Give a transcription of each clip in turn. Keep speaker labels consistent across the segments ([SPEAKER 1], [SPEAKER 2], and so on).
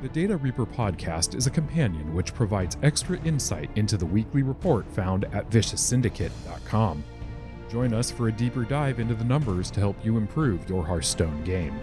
[SPEAKER 1] The Data Reaper podcast is a companion which provides extra insight into the weekly report found at vicioussyndicate.com. Join us for a deeper dive into the numbers to help you improve your Hearthstone game.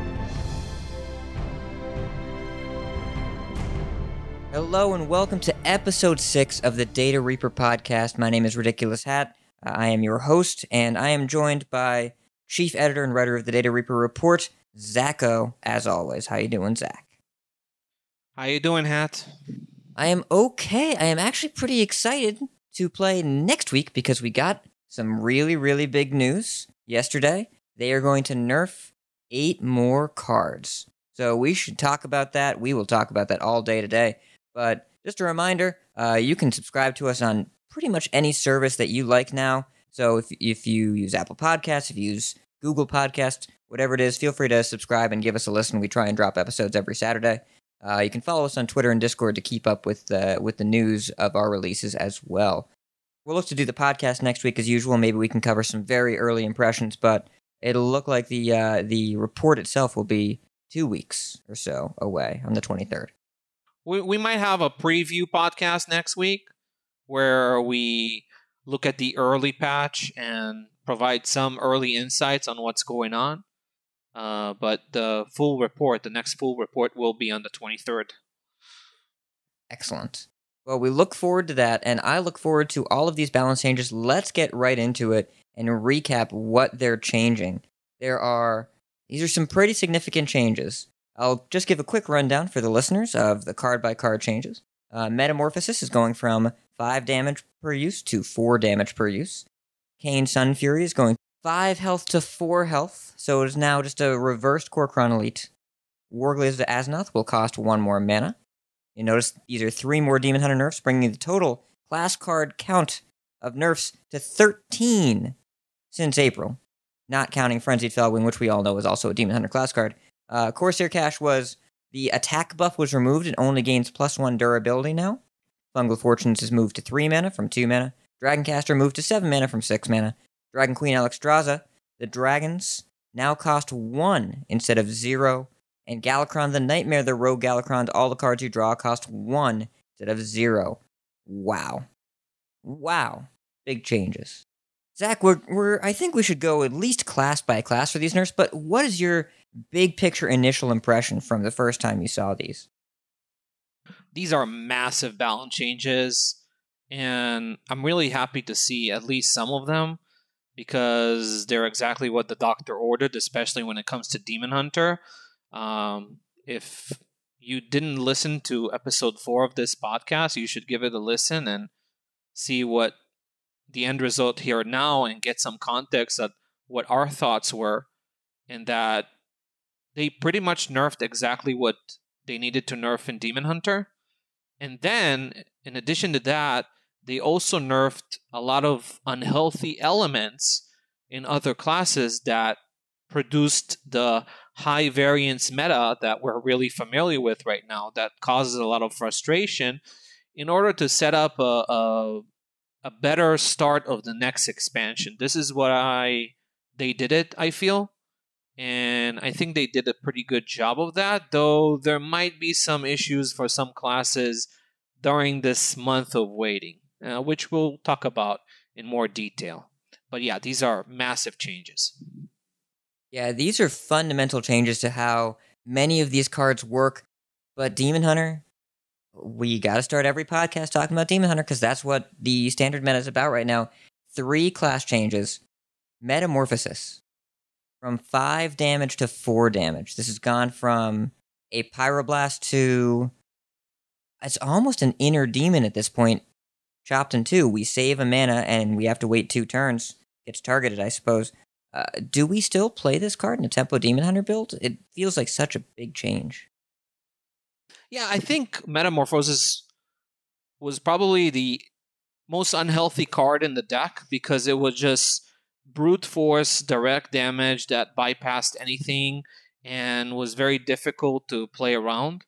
[SPEAKER 2] Hello and welcome to episode 6 of the Data Reaper podcast. My name is Ridiculous Hat. I am your host, and I am joined by Chief Editor and Writer of the Data Reaper Report, Zacho, as always. How you doing, Zach?
[SPEAKER 3] How you doing, Hat?
[SPEAKER 2] I am okay. I am actually pretty excited to play next week because we got some really big news yesterday. They are going to nerf 8 more cards. So we should talk about that. We will talk about that all day today. But just a reminder, you can subscribe to us on pretty much any service that you like now. So if you use Apple Podcasts, if you use Google Podcasts, whatever it is, feel free to subscribe and give us a listen. We try and drop episodes every Saturday. You can follow us on Twitter and Discord to keep up with the news of our releases as well. We'll look to do the podcast next week as usual. Maybe we can cover some very early impressions, but it'll look like the report itself will be 2 weeks or so away on the 23rd.
[SPEAKER 3] We might have a preview podcast next week where we look at the early patch and provide some early insights on what's going on. But the next full report will be on the 23rd.
[SPEAKER 2] Excellent. Well, we look forward to that, and I look forward to all of these balance changes. Let's get right into it and recap what they're changing. These are some pretty significant changes. I'll just give a quick rundown for the listeners of the card-by-card changes. Metamorphosis is going from 5 damage per use to 4 damage per use. Kayn Sunfury is going 5 health to 4 health, so it is now just a reversed Kor'kron Elite. Warglaze of Azzinoth will cost 1 more mana. You notice these are 3 more Demon Hunter nerfs, bringing the total class card count of nerfs to 13 since April, not counting Frenzied Felwing, which we all know is also a Demon Hunter class card. Corsair Cache was the attack buff was removed and only gains +1 durability now. Fungal Fortunes is moved to 3 mana from 2 mana. Dragoncaster moved to 7 mana from 6 mana. Dragon Queen Alexstrasza, the dragons now cost 1 instead of 0. And Galakrond the Nightmare, the Rogue Galakrond, all the cards you draw cost 1 instead of 0. Wow. Big changes. Zach, I think we should go at least class by class for these nerfs, but what is your big picture initial impression from the first time you saw these?
[SPEAKER 3] These are massive balance changes, and I'm really happy to see at least some of them because they're exactly what the doctor ordered, especially when it comes to Demon Hunter. If you didn't listen to episode 4 of this podcast, you should give it a listen and see what the end result here now and get some context at what our thoughts were, and that they pretty much nerfed exactly what they needed to nerf in Demon Hunter. And then, in addition to that, they also nerfed a lot of unhealthy elements in other classes that produced the high variance meta that we're really familiar with right now that causes a lot of frustration in order to set up a better start of the next expansion. This is they did it, I feel. And I think they did a pretty good job of that, though there might be some issues for some classes during this month of waiting, which we'll talk about in more detail. But yeah, these are massive changes.
[SPEAKER 2] Yeah, these are fundamental changes to how many of these cards work. But Demon Hunter, we got to start every podcast talking about Demon Hunter because that's what the standard meta is about right now. 3 class changes. Metamorphosis. From 5 damage to 4 damage. This has gone from a Pyroblast to... It's almost an inner demon at this point. Chopped in 2. We save a mana and we have to wait 2 turns. Gets targeted, I suppose. Do we still play this card in a Tempo Demon Hunter build? It feels like such a big change.
[SPEAKER 3] Yeah, I think Metamorphosis was probably the most unhealthy card in the deck because it was just brute force direct damage that bypassed anything and was very difficult to play around.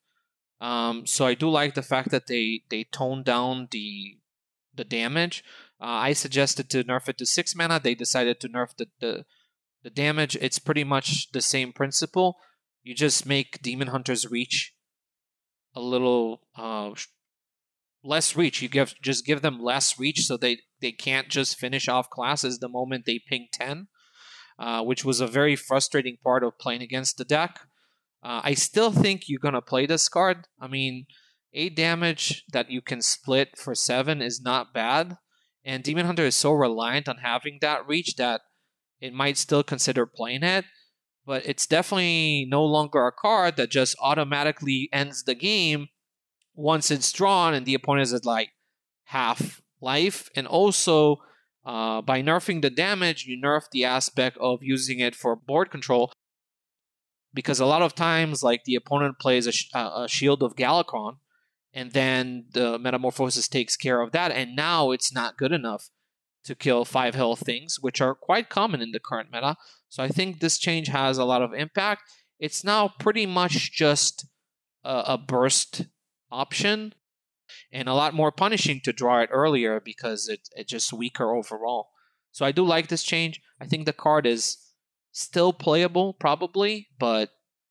[SPEAKER 3] So I do like the fact that they toned down the damage. I suggested to nerf it to 6 mana. They decided to nerf the damage. It's pretty much the same principle. You just make Demon Hunter's reach a little less reach. You just give them less reach so they can't just finish off classes the moment they ping 10, which was a very frustrating part of playing against the deck. I still think you're going to play this card. I mean, 8 damage that you can split for 7 is not bad. And Demon Hunter is so reliant on having that reach that it might still consider playing it. But it's definitely no longer a card that just automatically ends the game once it's drawn and the opponent is at like half life. And also, by nerfing the damage, you nerf the aspect of using it for board control. Because a lot of times, like, the opponent plays a Shield of Galakron, and then the Metamorphosis takes care of that, and now it's not good enough to kill 5 health things, which are quite common in the current meta. So I think this change has a lot of impact. It's now pretty much just a burst option, and a lot more punishing to draw it earlier because it's just weaker overall. So I do like this change. I think the card is still playable, probably, but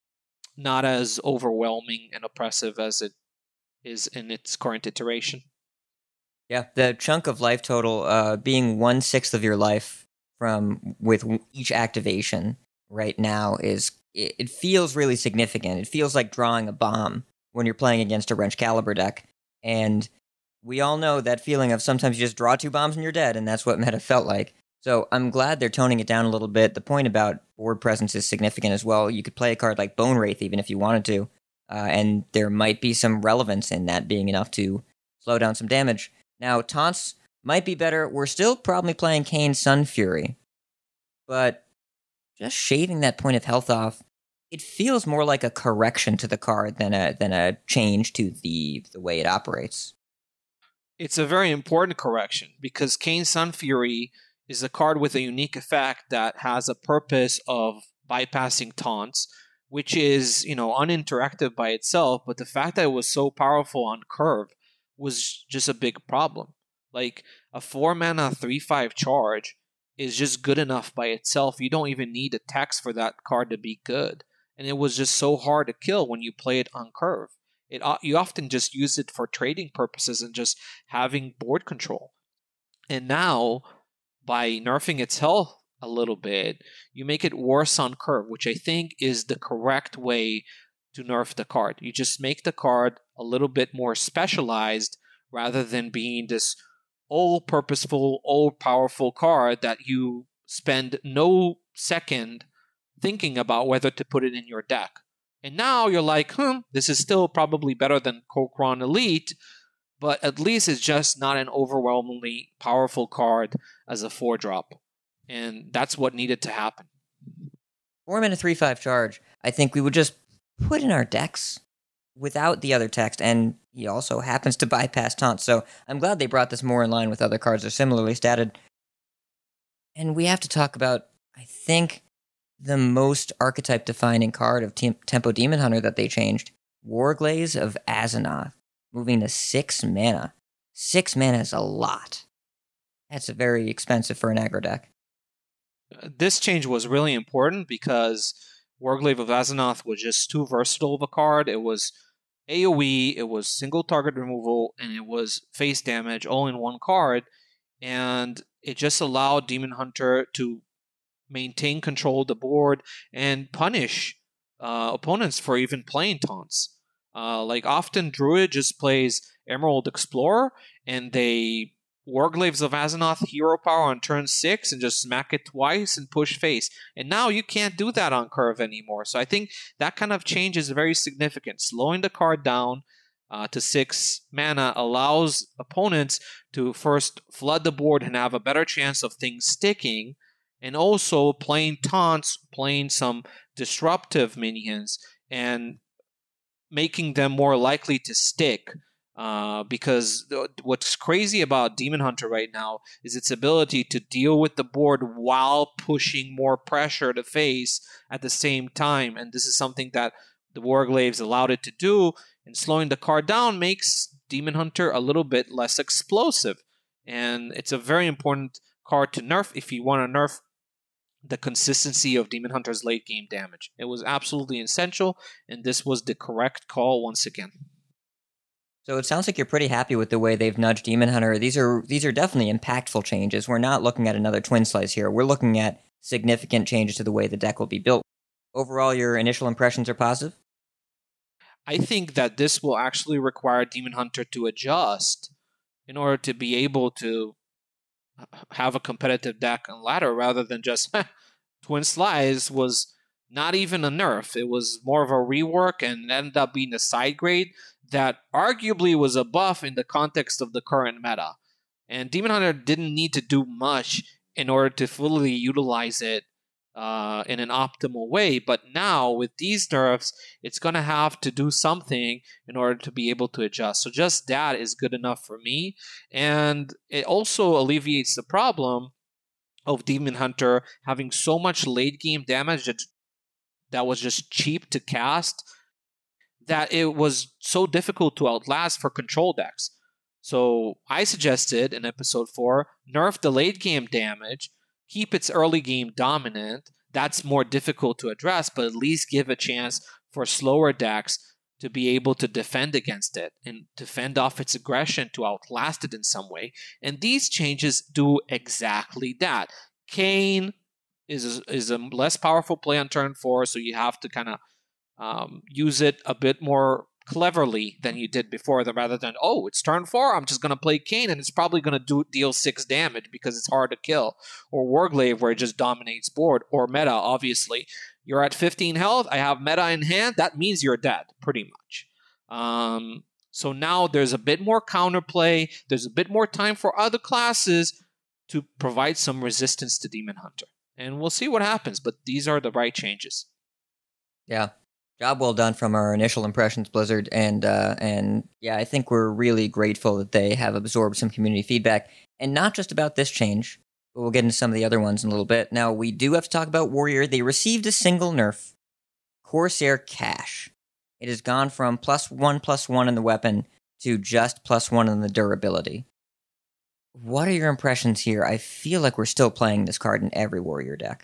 [SPEAKER 3] not as overwhelming and oppressive as it is in its current iteration.
[SPEAKER 2] Yeah, the chunk of life total being 1/6 of your life with each activation right now it feels really significant. It feels like drawing a bomb when you're playing against a Wrench Caliber deck. And we all know that feeling of sometimes you just draw 2 bombs and you're dead, and that's what meta felt like. So I'm glad they're toning it down a little bit. The point about board presence is significant as well. You could play a card like Bone Wraith even if you wanted to, and there might be some relevance in that being enough to slow down some damage. Now, taunts might be better. We're still probably playing Kayn Sun Fury, but just shaving that point of health off, it feels more like a correction to the card than a change to the way it operates.
[SPEAKER 3] It's a very important correction because Kayn Sun Fury is a card with a unique effect that has a purpose of bypassing taunts, which is, uninteractive by itself, but the fact that it was so powerful on curve was just a big problem. Like, a 4-mana 3/5 charge is just good enough by itself. You don't even need a text for that card to be good. And it was just so hard to kill when you play it on curve. You often just use it for trading purposes and just having board control. And now, by nerfing its health a little bit, you make it worse on curve, which I think is the correct way to nerf the card. You just make the card a little bit more specialized rather than being this all-purposeful, all-powerful card that you spend no second thinking about whether to put it in your deck. And now you're like, this is still probably better than Kokron Elite, but at least it's just not an overwhelmingly powerful card as a 4-drop. And that's what needed to happen.
[SPEAKER 2] 4-mana 3/5 charge, I think we would just put in our decks without the other text, and he also happens to bypass taunts, so I'm glad they brought this more in line with other cards that are similarly statted. And we have to talk about, I think, the most archetype-defining card of Tempo Demon Hunter that they changed, Warglaze of Azzinoth, moving to 6 mana. 6 mana is a lot. That's very expensive for an aggro deck.
[SPEAKER 3] This change was really important because Warglaive of Azzinoth was just too versatile of a card. It was AoE, it was single target removal, and it was face damage all in one card. And it just allowed Demon Hunter to maintain control of the board and punish opponents for even playing taunts. Like, often Druid just plays Emerald Explorer, and they Warglaives of Azzinoth hero power on turn 6 and just smack it twice and push face. And now you can't do that on curve anymore. So I think that kind of change is very significant. Slowing the card down to 6 mana allows opponents to first flood the board and have a better chance of things sticking, and also playing taunts, playing some disruptive minions, and making them more likely to stick. Because what's crazy about Demon Hunter right now is its ability to deal with the board while pushing more pressure to face at the same time. And this is something that the Warglaives allowed it to do, and slowing the card down makes Demon Hunter a little bit less explosive. And it's a very important card to nerf if you want to nerf the consistency of Demon Hunter's late game damage. It was absolutely essential, and this was the correct call once again.
[SPEAKER 2] So it sounds like you're pretty happy with the way they've nudged Demon Hunter. These are definitely impactful changes. We're not looking at another Twin Slice here. We're looking at significant changes to the way the deck will be built. Overall, your initial impressions are positive?
[SPEAKER 3] I think that this will actually require Demon Hunter to adjust in order to be able to have a competitive deck on ladder rather than just Twin Slice was not even a nerf. It was more of a rework and ended up being a side grade that arguably was a buff in the context of the current meta. And Demon Hunter didn't need to do much in order to fully utilize it in an optimal way. But now, with these nerfs, it's going to have to do something in order to be able to adjust. So just that is good enough for me. And it also alleviates the problem of Demon Hunter having so much late game damage that was just cheap to cast, that it was so difficult to outlast for control decks. So I suggested in episode 4, nerf the late game damage, keep its early game dominant. That's more difficult to address, but at least give a chance for slower decks to be able to defend against it and to fend off its aggression, to outlast it in some way. And these changes do exactly that. Kayn is a less powerful play on turn 4, so you have to kind of use it a bit more cleverly than you did before, rather than, oh, it's turn 4, I'm just going to play Kayn and it's probably going to deal 6 damage because it's hard to kill. Or Warglaive, where it just dominates board. Or Meta, obviously. You're at 15 health, I have Meta in hand, that means you're dead, pretty much. So now there's a bit more counterplay, there's a bit more time for other classes to provide some resistance to Demon Hunter. And we'll see what happens, but these are the right changes.
[SPEAKER 2] Yeah. Job well done from our initial impressions, Blizzard, and yeah, I think we're really grateful that they have absorbed some community feedback, and not just about this change, but we'll get into some of the other ones in a little bit. Now, we do have to talk about Warrior. They received a single nerf, Corsair Cash. It has gone from +1/+1 in the weapon to just +1 in the durability. What are your impressions here? I feel like we're still playing this card in every Warrior deck.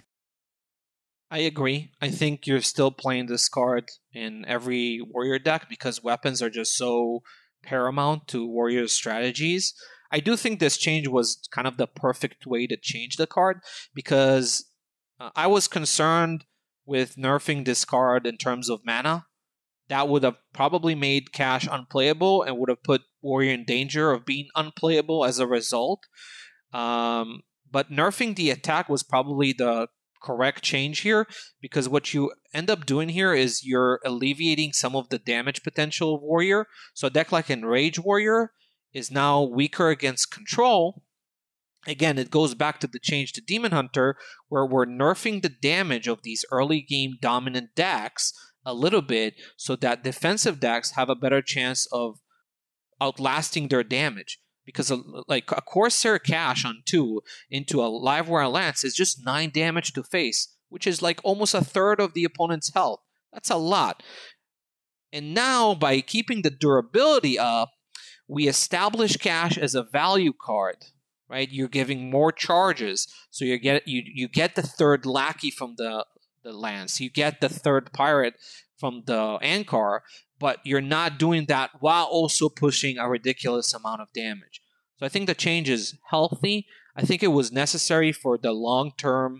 [SPEAKER 3] I agree. I think you're still playing this card in every Warrior deck because weapons are just so paramount to Warrior strategies. I do think this change was kind of the perfect way to change the card because I was concerned with nerfing this card in terms of mana. That would have probably made Cash unplayable and would have put Warrior in danger of being unplayable as a result. But nerfing the attack was probably the correct change here, because what you end up doing here is you're alleviating some of the damage potential of Warrior. So a deck like Enrage Warrior is now weaker against control. Again, it goes back to the change to Demon Hunter, where we're nerfing the damage of these early game dominant decks a little bit so that defensive decks have a better chance of outlasting their damage. Because like a Corsair Cash on 2 into a Livewire Lance is just 9 damage to face, which is like almost a third of the opponent's health. That's a lot. And now, by keeping the durability up, we establish Cash as a value card, right? You're giving more charges, so you get the third Lackey from the Lance, you get the third Pirate from the Ankar, but you're not doing that while also pushing a ridiculous amount of damage. So I think the change is healthy. I think it was necessary for the long term,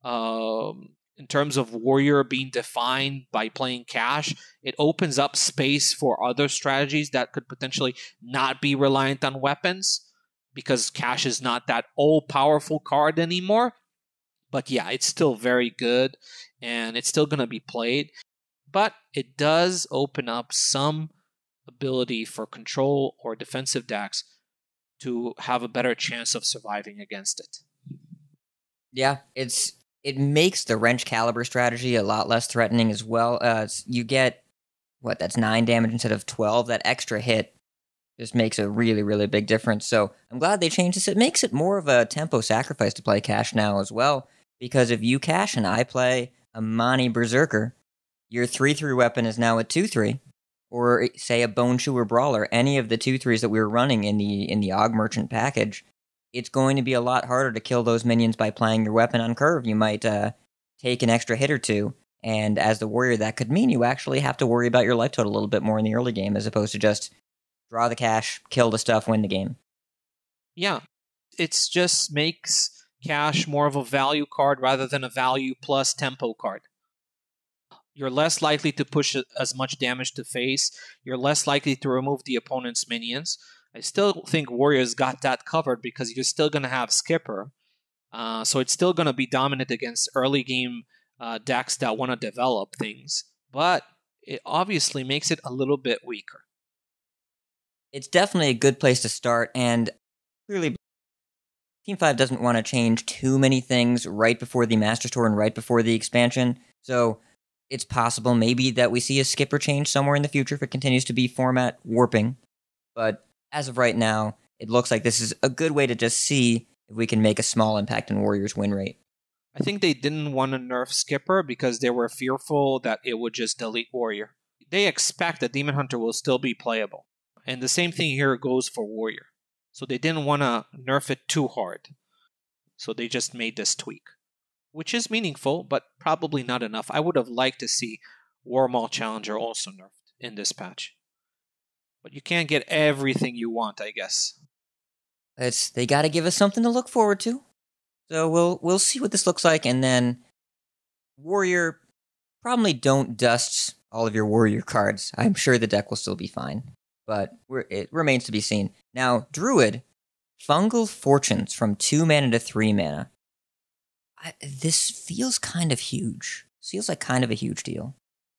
[SPEAKER 3] in terms of Warrior being defined by playing Cash. It opens up space for other strategies that could potentially not be reliant on weapons, because Cash is not that all-powerful card anymore. But yeah, it's still very good, and it's still going to be played. But it does open up some ability for control or defensive decks to have a better chance of surviving against it.
[SPEAKER 2] Yeah, it makes the Wrench Caliber strategy a lot less threatening as well. You get, that's 9 damage instead of 12. That extra hit just makes a really, really big difference. So I'm glad they changed this. It makes it more of a tempo sacrifice to play Cash now as well, because if you Cash and I play a Mani Berserker, your 3/3 weapon is now a 2/3, or say a Bone Chewer Brawler, any of the 2/3s that we were running in the Og Merchant package. It's going to be a lot harder to kill those minions by playing your weapon on curve. You might take an extra hit or two, and as the Warrior, that could mean you actually have to worry about your life total a little bit more in the early game, as opposed to just draw the cash, kill the stuff, win the game.
[SPEAKER 3] Yeah, it just makes cash more of a value card rather than a value plus tempo card. You're less likely to push as much damage to face. You're less likely to remove the opponent's minions. I still think Warriors got that covered because you're still going to have Skipper. So it's still going to be dominant against early game decks that want to develop things. But it obviously makes it a little bit weaker.
[SPEAKER 2] It's definitely a good place to start, and clearly Team 5 doesn't want to change too many things right before the Master Tour and right before the expansion. So it's possible maybe that we see a Skipper change somewhere in the future if it continues to be format warping. But as of right now, it looks like this is a good way to just see if we can make a small impact in Warriors' win rate.
[SPEAKER 3] I think they didn't want to nerf Skipper because they were fearful that it would just delete Warrior. They expect that Demon Hunter will still be playable. And the same thing here goes for Warrior. So they didn't want to nerf it too hard. So they just made this tweak, which is meaningful, but probably not enough. I would have liked to see Warmaul Challenger also nerfed in this patch. But you can't get everything you want, I guess.
[SPEAKER 2] They got to give us something to look forward to. So we'll see what this looks like, and then Warrior, probably don't dust all of your Warrior cards. I'm sure the deck will still be fine, but it remains to be seen. Now, Druid, Fungal Fortunes from 2 mana to 3 mana. This feels kind of huge. This feels like kind of a huge deal.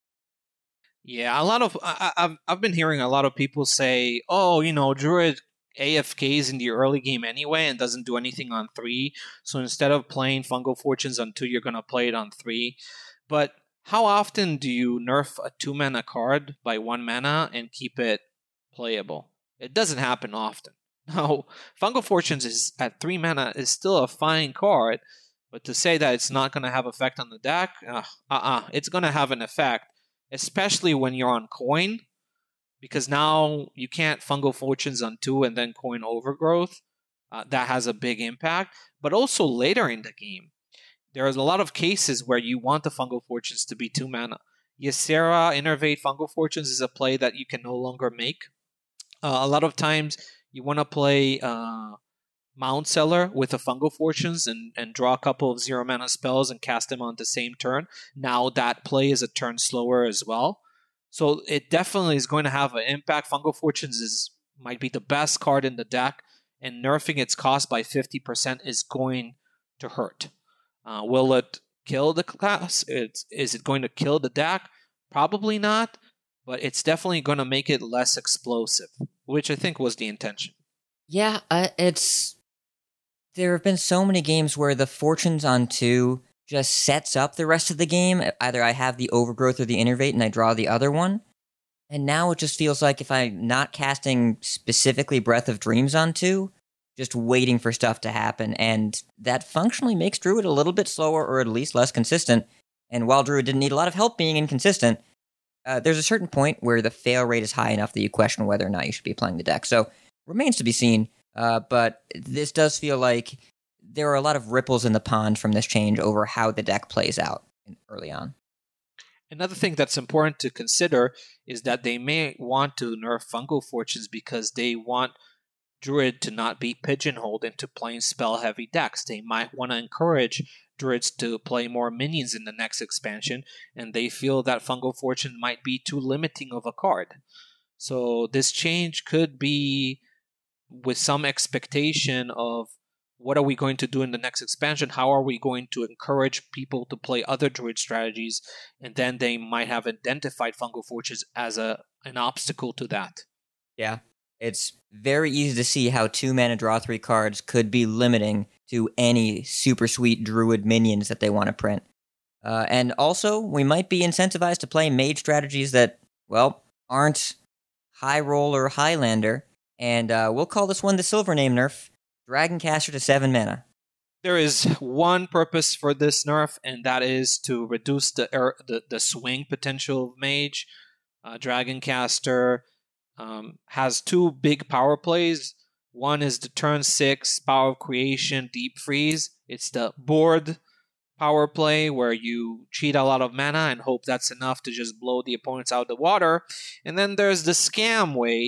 [SPEAKER 3] Yeah, I've been hearing a lot of people say, "Oh, Druid AFKs in the early game anyway and doesn't do anything on 3. So instead of playing Fungal Fortunes on 2, you're gonna play it on 3." But how often do you nerf a 2 mana card by 1 mana and keep it playable? It doesn't happen often. Now, Fungal Fortunes is at 3 mana is still a fine card, but to say that it's not gonna have effect on the deck, it's gonna have an effect. Especially when you're on coin, because now you can't Fungal Fortunes on 2 and then coin Overgrowth. That has a big impact. But also later in the game, there's a lot of cases where you want the Fungal Fortunes to be 2 mana. Ysera Innervate Fungal Fortunes is a play that you can no longer make. A lot of times you want to play Mount Seller with the Fungal Fortunes and draw a couple of 0 mana spells and cast them on the same turn. Now that play is a turn slower as well. So it definitely is going to have an impact. Fungal Fortunes might be the best card in the deck, and nerfing its cost by 50% is going to hurt. Will it kill the class? Is it going to kill the deck? Probably not, but it's definitely going to make it less explosive, which I think was the intention.
[SPEAKER 2] Yeah, there have been so many games where the Fortunes on 2 just sets up the rest of the game. Either I have the Overgrowth or the Innervate and I draw the other one. And now it just feels like if I'm not casting specifically Breath of Dreams on 2, just waiting for stuff to happen. And that functionally makes Druid a little bit slower or at least less consistent. And while Druid didn't need a lot of help being inconsistent, there's a certain point where the fail rate is high enough that you question whether or not you should be playing the deck. So remains to be seen. But this does feel like there are a lot of ripples in the pond from this change over how the deck plays out early on.
[SPEAKER 3] Another thing that's important to consider is that they may want to nerf Fungal Fortunes because they want Druid to not be pigeonholed into playing spell-heavy decks. They might want to encourage Druids to play more minions in the next expansion, and they feel that Fungal Fortune might be too limiting of a card. So this change could be with some expectation of what are we going to do in the next expansion? How are we going to encourage people to play other Druid strategies? And then they might have identified Fungal Fortunes as an obstacle to that.
[SPEAKER 2] Yeah, it's very easy to see how 2 mana draw 3 cards could be limiting to any super sweet Druid minions that they want to print. And also, we might be incentivized to play mage strategies that, well, aren't high roll or Highlander. And we'll call this one the Silver Name nerf. Dragoncaster to 7 mana.
[SPEAKER 3] There is one purpose for this nerf, and that is to reduce the swing potential of Mage. Dragoncaster has 2 big power plays. One is the turn 6 Power of Creation Deep Freeze. It's the board power play where you cheat a lot of mana and hope that's enough to just blow the opponents out of the water. And then there's the scam way,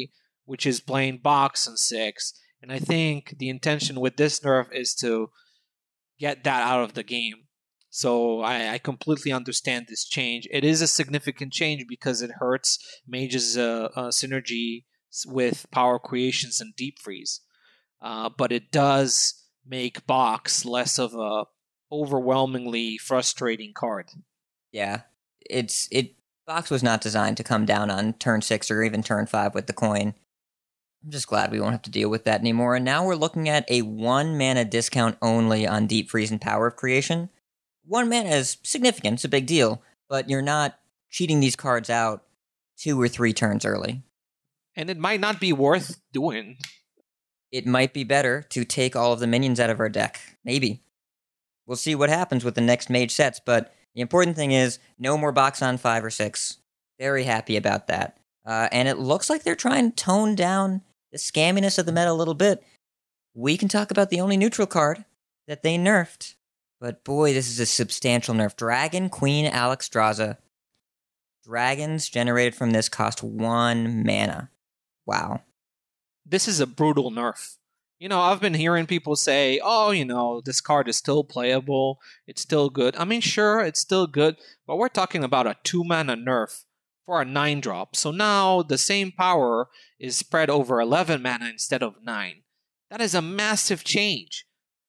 [SPEAKER 3] which is playing box on 6. And I think the intention with this nerf is to get that out of the game. So I completely understand this change. It is a significant change because it hurts Mage's synergy with Power Creations and Deep Freeze. But it does make box less of a overwhelmingly frustrating card.
[SPEAKER 2] Yeah, box was not designed to come down on turn 6 or even turn 5 with the coin. I'm just glad we won't have to deal with that anymore. And now we're looking at a 1 mana discount only on Deep Freeze and Power of Creation. 1 mana is significant, it's a big deal, but you're not cheating these cards out 2 or 3 turns early.
[SPEAKER 3] And it might not be worth doing.
[SPEAKER 2] It might be better to take all of the minions out of our deck. Maybe. We'll see what happens with the next Mage sets, but the important thing is no more box on 5 or 6. Very happy about that. And it looks like they're trying to tone down the scamminess of the meta a little bit. We can talk about the only neutral card that they nerfed. But boy, this is a substantial nerf. Dragon Queen Alexstrasza. Dragons generated from this cost 1 mana. Wow.
[SPEAKER 3] This is a brutal nerf. I've been hearing people say, this card is still playable. It's still good. I mean, sure, it's still good, but we're talking about a 2-mana nerf for a 9-drop. So now the same power is spread over 11 mana instead of 9. That is a massive change.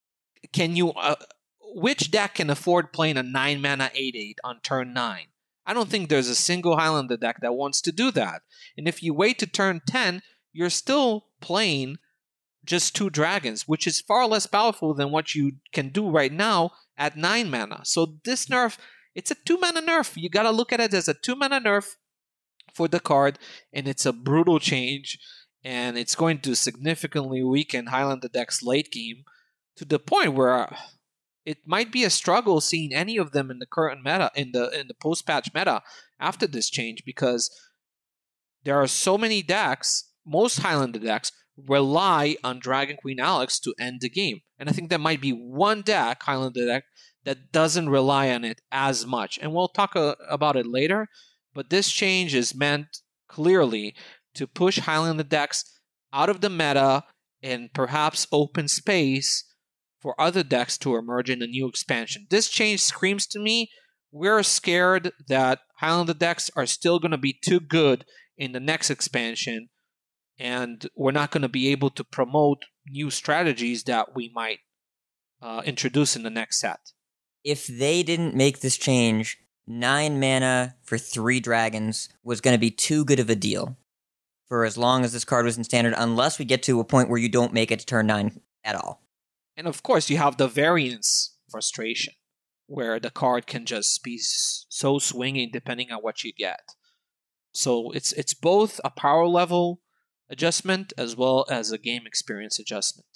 [SPEAKER 3] Which deck can afford playing a 9-mana 8/8 on turn 9? I don't think there's a single Highlander deck that wants to do that. And if you wait to turn 10, you're still playing just 2 dragons, which is far less powerful than what you can do right now at 9 mana. So this nerf, it's a 2-mana nerf. You gotta look at it as a 2-mana nerf for the card, and it's a brutal change, and it's going to significantly weaken Highlander decks late game to the point where it might be a struggle seeing any of them in the current meta, in the post-patch meta after this change, because there are so many decks, most Highlander decks, rely on Dragon Queen Alex to end the game. And I think there might be one deck, Highlander deck, that doesn't rely on it as much. And we'll talk about it later, but this change is meant clearly to push Highlander decks out of the meta and perhaps open space for other decks to emerge in a new expansion. This change screams to me, we're scared that Highlander decks are still going to be too good in the next expansion, and we're not going to be able to promote new strategies that we might introduce in the next set.
[SPEAKER 2] If they didn't make this change, 9 mana for 3 dragons was going to be too good of a deal for as long as this card was in standard, unless we get to a point where you don't make it to turn 9 at all.
[SPEAKER 3] And of course, you have the variance frustration, where the card can just be so swinging depending on what you get. So it's both a power level adjustment as well as a game experience adjustment.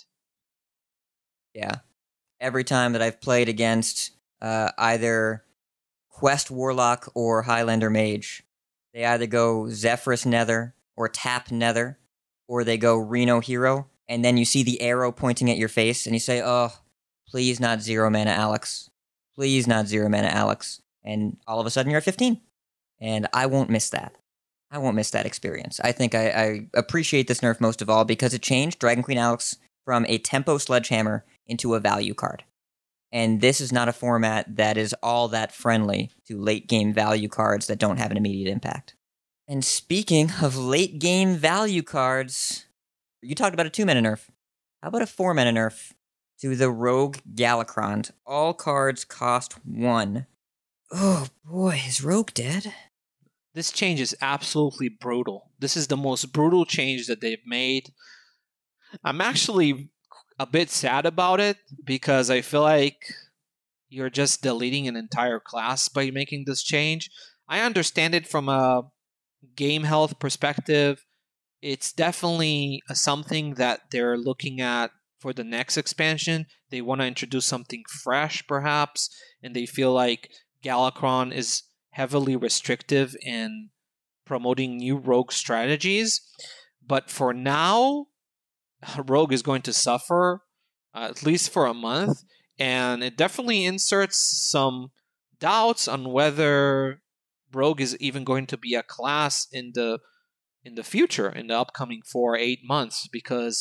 [SPEAKER 2] Yeah. Every time that I've played against either Quest Warlock or Highlander Mage, they either go Zephyrus Nether or Tap Nether, or they go Reno Hero, and then you see the arrow pointing at your face, and you say, oh, please not 0 mana Alex. Please not 0 mana Alex. And all of a sudden you're at 15. And I won't miss that. I won't miss that experience. I think I appreciate this nerf most of all because it changed Dragon Queen Alex from a tempo sledgehammer into a value card. And this is not a format that is all that friendly to late game value cards that don't have an immediate impact. And speaking of late game value cards, you talked about a 2-mana nerf. How about a 4-mana nerf to the Rogue Galakrond? All cards cost 1. Oh boy, is Rogue dead?
[SPEAKER 3] This change is absolutely brutal. This is the most brutal change that they've made. I'm actually a bit sad about it because I feel like you're just deleting an entire class by making this change. I understand it from a game health perspective. It's definitely something that they're looking at for the next expansion. They want to introduce something fresh, perhaps, and they feel like Galakrond is heavily restrictive in promoting new rogue strategies. But for now, Rogue is going to suffer, at least for a month, and it definitely inserts some doubts on whether Rogue is even going to be a class in the in the future, in the upcoming 4 or 8 months, because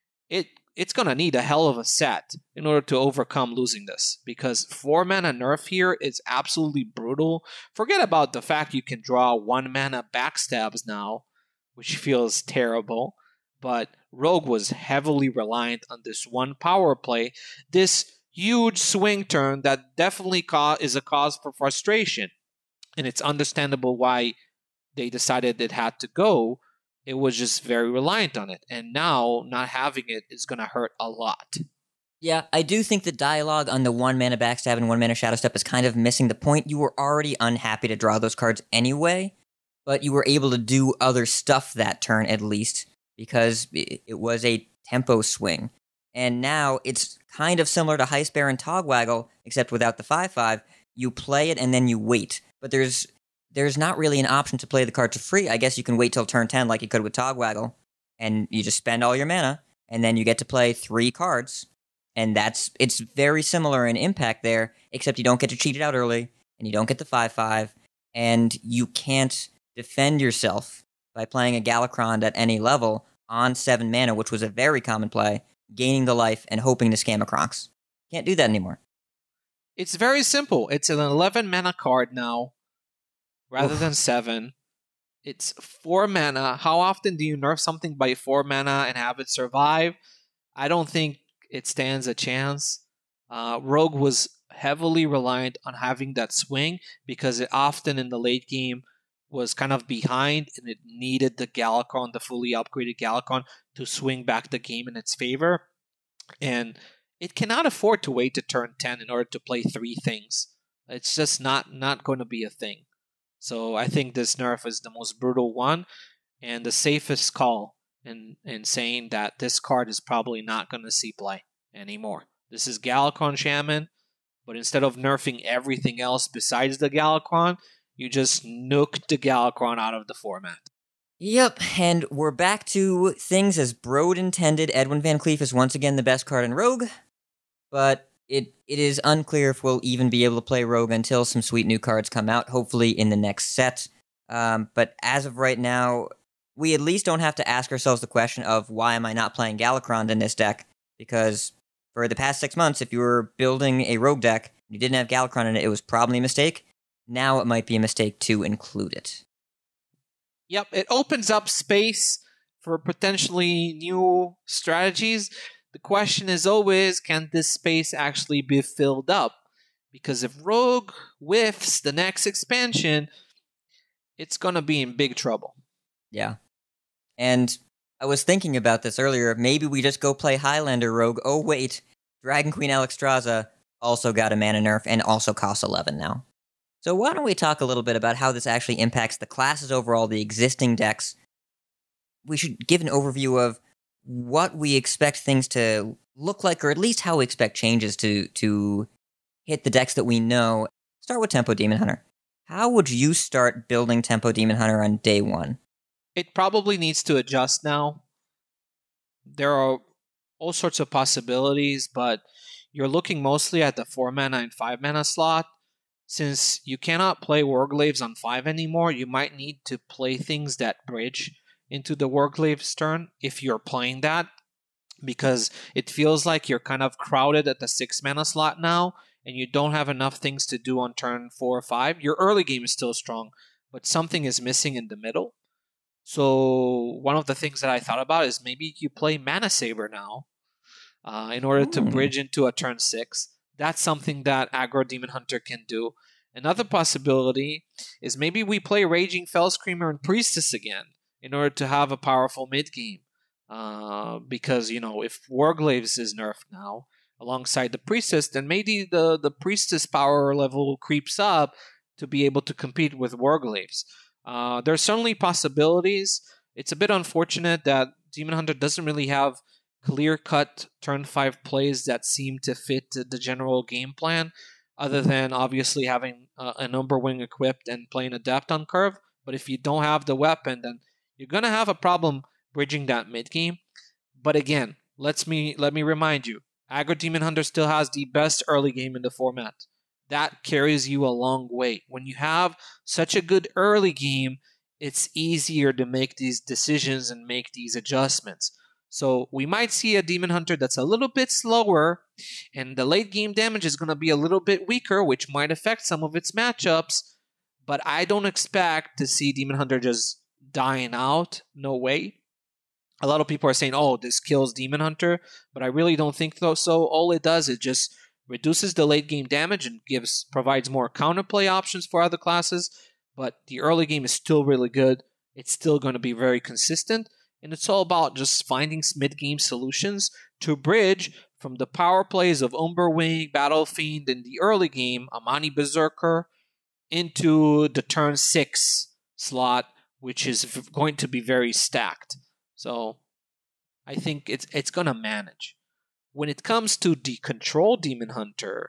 [SPEAKER 3] it's going to need a hell of a set in order to overcome losing this, because 4 mana nerf here is absolutely brutal. Forget about the fact you can draw 1 mana backstabs now, which feels terrible, but Rogue was heavily reliant on this one power play, this huge swing turn that definitely is a cause for frustration. And it's understandable why they decided it had to go. It was just very reliant on it. And now, not having it is going to hurt a lot.
[SPEAKER 2] Yeah, I do think the dialogue on the 1 mana backstab and 1 mana shadow step is kind of missing the point. You were already unhappy to draw those cards anyway, but you were able to do other stuff that turn at least, because it was a tempo swing. And now it's kind of similar to Heist Baron Togwaggle, except without the 5/5. You play it and then you wait. But there's not really an option to play the card for free. I guess you can wait till turn 10 like you could with Togwaggle, and you just spend all your mana, and then you get to play 3 cards. And it's very similar in impact there, except you don't get to cheat it out early, and you don't get the 5/5, and you can't defend yourself by playing a Galakrond at any level on 7 mana, which was a very common play, gaining the life and hoping to scam a Kronx. Can't do that anymore.
[SPEAKER 3] It's very simple. It's an 11 mana card now, rather than 7. It's 4 mana. How often do you nerf something by 4 mana and have it survive? I don't think it stands a chance. Rogue was heavily reliant on having that swing, because it often in the late game was kind of behind, and it needed the Galakrond, the fully upgraded Galakrond, to swing back the game in its favor. And it cannot afford to wait to turn 10 in order to play 3 things. It's just not going to be a thing. So I think this nerf is the most brutal one, and the safest call in saying that this card is probably not going to see play anymore. This is Galakrond Shaman, but instead of nerfing everything else besides the Galakrond, you just nuked the Galakrond out of the format.
[SPEAKER 2] Yep, and we're back to things as Brode intended. Edwin Van Cleef is once again the best card in Rogue, but it is unclear if we'll even be able to play Rogue until some sweet new cards come out, hopefully in the next set. But as of right now, we at least don't have to ask ourselves the question of, why am I not playing Galakrond in this deck? Because for the past 6 months, if you were building a Rogue deck and you didn't have Galakrond in it, it was probably a mistake. Now it might be a mistake to include it.
[SPEAKER 3] Yep, it opens up space for potentially new strategies. The question is always, can this space actually be filled up? Because if Rogue whiffs the next expansion, it's going to be in big trouble.
[SPEAKER 2] Yeah. And I was thinking about this earlier. Maybe we just go play Highlander Rogue. Oh, wait. Dragon Queen Alexstrasza also got a mana nerf and also costs 11 now. So why don't we talk a little bit about how this actually impacts the classes overall, the existing decks. We should give an overview of what we expect things to look like, or at least how we expect changes to hit the decks that we know. Start with Tempo Demon Hunter. How would you start building Tempo Demon Hunter on day 1?
[SPEAKER 3] It probably needs to adjust now. There are all sorts of possibilities, but you're looking mostly at the 4 mana and 5 mana slot. Since you cannot play Warglaives on 5 anymore, you might need to play things that bridge into the Warglaives turn if you're playing that, because it feels like you're kind of crowded at the 6 mana slot now, and you don't have enough things to do on turn 4 or 5. Your early game is still strong, but something is missing in the middle. So one of the things that I thought about is maybe you play Mana Saber now in order to bridge into a turn 6. That's something that Aggro Demon Hunter can do. Another possibility is maybe we play Raging Fell Screamer and Priestess again in order to have a powerful mid-game. Because, if Warglaives is nerfed now alongside the Priestess, then maybe the Priestess power level creeps up to be able to compete with Warglaives. There's certainly possibilities. It's a bit unfortunate that Demon Hunter doesn't really have clear-cut turn 5 plays that seem to fit the general game plan, other than obviously having an Umberwing equipped and playing Adept on curve. But if you don't have the weapon, then you're going to have a problem bridging that mid-game. But again, let me remind you, Aggro Demon Hunter still has the best early game in the format. That carries you a long way. When you have such a good early game, it's easier to make these decisions and make these adjustments. So we might see a Demon Hunter that's a little bit slower, and the late game damage is going to be a little bit weaker, which might affect some of its matchups. But I don't expect to see Demon Hunter just dying out. No way. A lot of people are saying, oh, this kills Demon Hunter, but I really don't think so. All it does is just reduces the late game damage and provides more counterplay options for other classes. But the early game is still really good. It's still going to be very consistent. And it's all about just finding mid-game solutions to bridge from the power plays of Umberwing, Battle Fiend in the early game, Amani Berserker, into the turn 6 slot, which is going to be very stacked. So I think it's going to manage. When it comes to the Control Demon Hunter,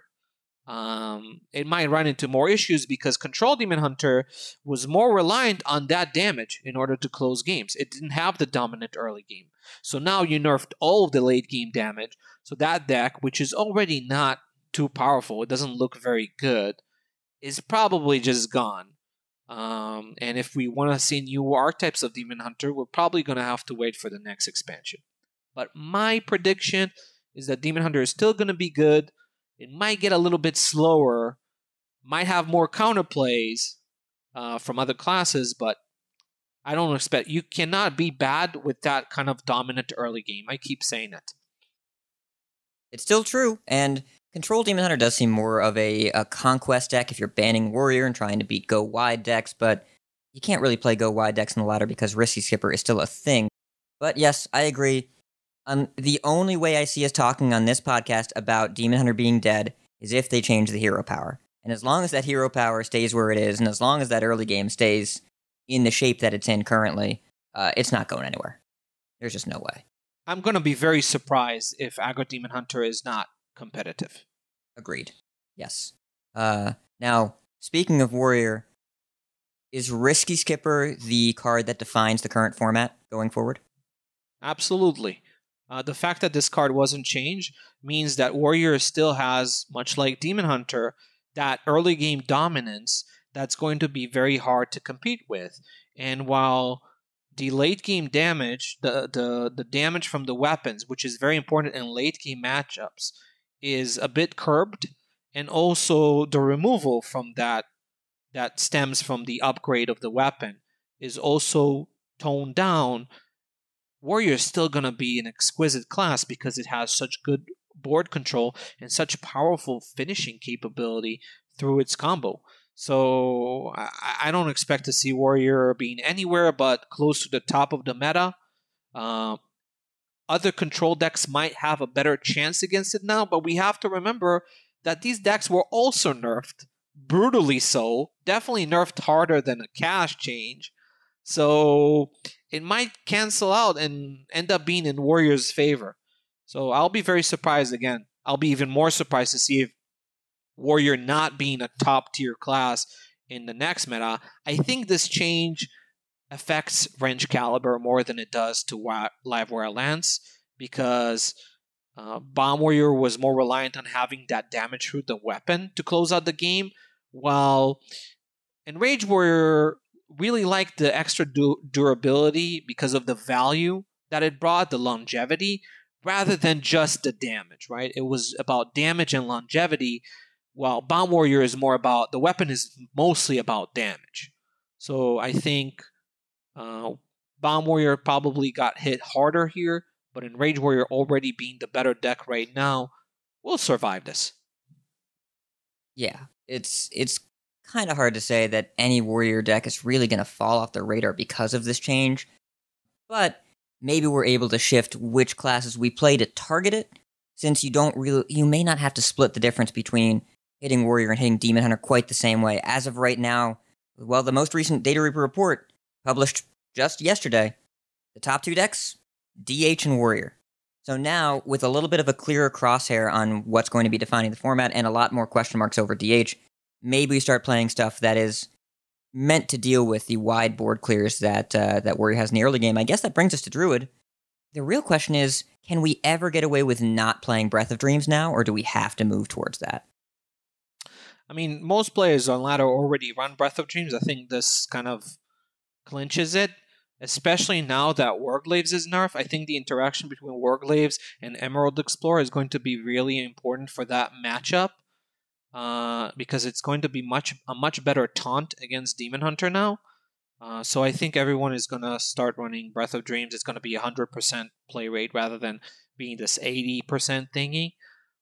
[SPEAKER 3] it might run into more issues because Control Demon Hunter was more reliant on that damage in order to close games. It didn't have the dominant early game. So now you nerfed all of the late game damage. So that deck, which is already not too powerful, it doesn't look very good, is probably just gone. And if we want to see new archetypes of Demon Hunter, we're probably going to have to wait for the next expansion. But my prediction is that Demon Hunter is still going to be good. It might get a little bit slower, might have more counterplays from other classes, but I don't expect... You cannot be bad with that kind of dominant early game. I keep saying it.
[SPEAKER 2] It's still true, and Control Demon Hunter does seem more of a conquest deck if you're banning Warrior and trying to beat go-wide decks, but you can't really play go-wide decks in the ladder because Risky Skipper is still a thing. But yes, I agree. The only way I see us talking on this podcast about Demon Hunter being dead is if they change the hero power. And as long as that hero power stays where it is, and as long as that early game stays in the shape that it's in currently, it's not going anywhere. There's just no way.
[SPEAKER 3] I'm going to be very surprised if Aggro Demon Hunter is not competitive.
[SPEAKER 2] Agreed. Yes. Now, speaking of Warrior, is Risky Skipper the card that defines the current format going forward?
[SPEAKER 3] Absolutely. The fact that this card wasn't changed means that Warrior still has, much like Demon Hunter, that early game dominance that's going to be very hard to compete with. And while the late game damage, the damage from the weapons, which is very important in late game matchups, is a bit curbed, and also the removal from that stems from the upgrade of the weapon is also toned down, Warrior is still going to be an exquisite class because it has such good board control and such powerful finishing capability through its combo. So I don't expect to see Warrior being anywhere but close to the top of the meta. Other control decks might have a better chance against it now, but we have to remember that these decks were also nerfed, brutally so, definitely nerfed harder than a cash change. So it might cancel out and end up being in Warrior's favor. So I'll be very surprised again. I'll be even more surprised to see if Warrior not being a top tier class in the next meta. I think this change affects Wrench Caliber more than it does to Livewire Lance, because Bomb Warrior was more reliant on having that damage through the weapon to close out the game, while Enrage Warrior really liked the extra durability because of the value that it brought, the longevity, rather than just the damage, right? It was about damage and longevity, while Bomb Warrior is more about, the weapon is mostly about damage. So I think Bomb Warrior probably got hit harder here, but Enrage Warrior already being the better deck right now will survive this.
[SPEAKER 2] Yeah, it's kind of hard to say that any Warrior deck is really going to fall off the radar because of this change, but maybe we're able to shift which classes we play to target it, since you may not have to split the difference between hitting Warrior and hitting Demon Hunter quite the same way. As of right now, well, the most recent Data Reaper report, published just yesterday, the top two decks, DH and Warrior. So now, with a little bit of a clearer crosshair on what's going to be defining the format and a lot more question marks over DH, maybe we start playing stuff that is meant to deal with the wide board clears that Warrior has in the early game. I guess that brings us to Druid. The real question is, can we ever get away with not playing Breath of Dreams now, or do we have to move towards that?
[SPEAKER 3] I mean, most players on ladder already run Breath of Dreams. I think this kind of clinches it, especially now that Warglaves is nerfed. I think the interaction between Warglaves and Emerald Explorer is going to be really important for that matchup, because it's going to be a much better taunt against Demon Hunter now. So I think everyone is going to start running Breath of Dreams. It's going to be 100% play rate rather than being this 80% thingy.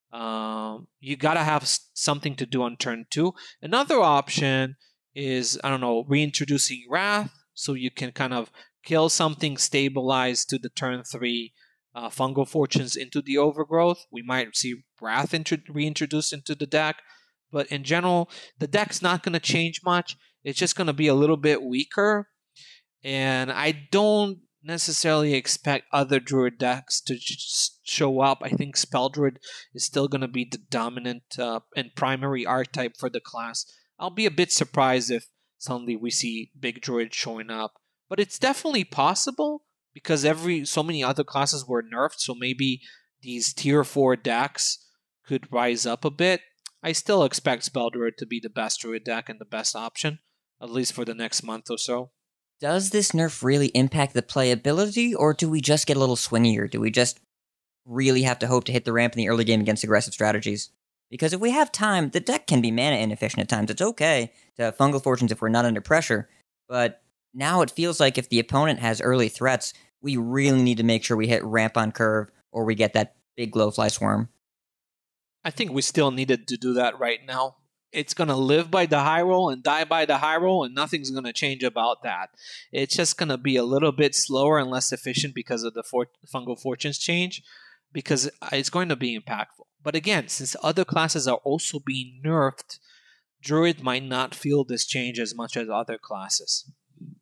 [SPEAKER 3] You got to have something to do on turn 2. Another option is, I don't know, reintroducing Wrath, so you can kind of kill something, stabilize to the turn 3 Fungal Fortunes into the Overgrowth. We might see Wrath reintroduced into the deck, but in general, the deck's not going to change much. It's just going to be a little bit weaker, and I don't necessarily expect other Druid decks to show up. I think Spell Druid is still going to be the dominant and primary archetype for the class. I'll be a bit surprised if suddenly we see Big Druid showing up, but it's definitely possible because so many other classes were nerfed, so maybe these tier 4 decks could rise up a bit. I still expect Spell Druid to be the best Druid deck and the best option, at least for the next month or so.
[SPEAKER 2] Does this nerf really impact the playability, or do we just get a little swingier? Do we just really have to hope to hit the ramp in the early game against aggressive strategies? Because if we have time, the deck can be mana inefficient at times. It's okay to have Fungal Fortunes if we're not under pressure, but now it feels like if the opponent has early threats, we really need to make sure we hit ramp on curve, or we get that big Glowfly Swarm.
[SPEAKER 3] I think we still needed to do that right now. It's going to live by the high roll and die by the high roll, and nothing's going to change about that. It's just going to be a little bit slower and less efficient because of the Fungal Fortunes change, because it's going to be impactful. But again, since other classes are also being nerfed, Druid might not feel this change as much as other classes.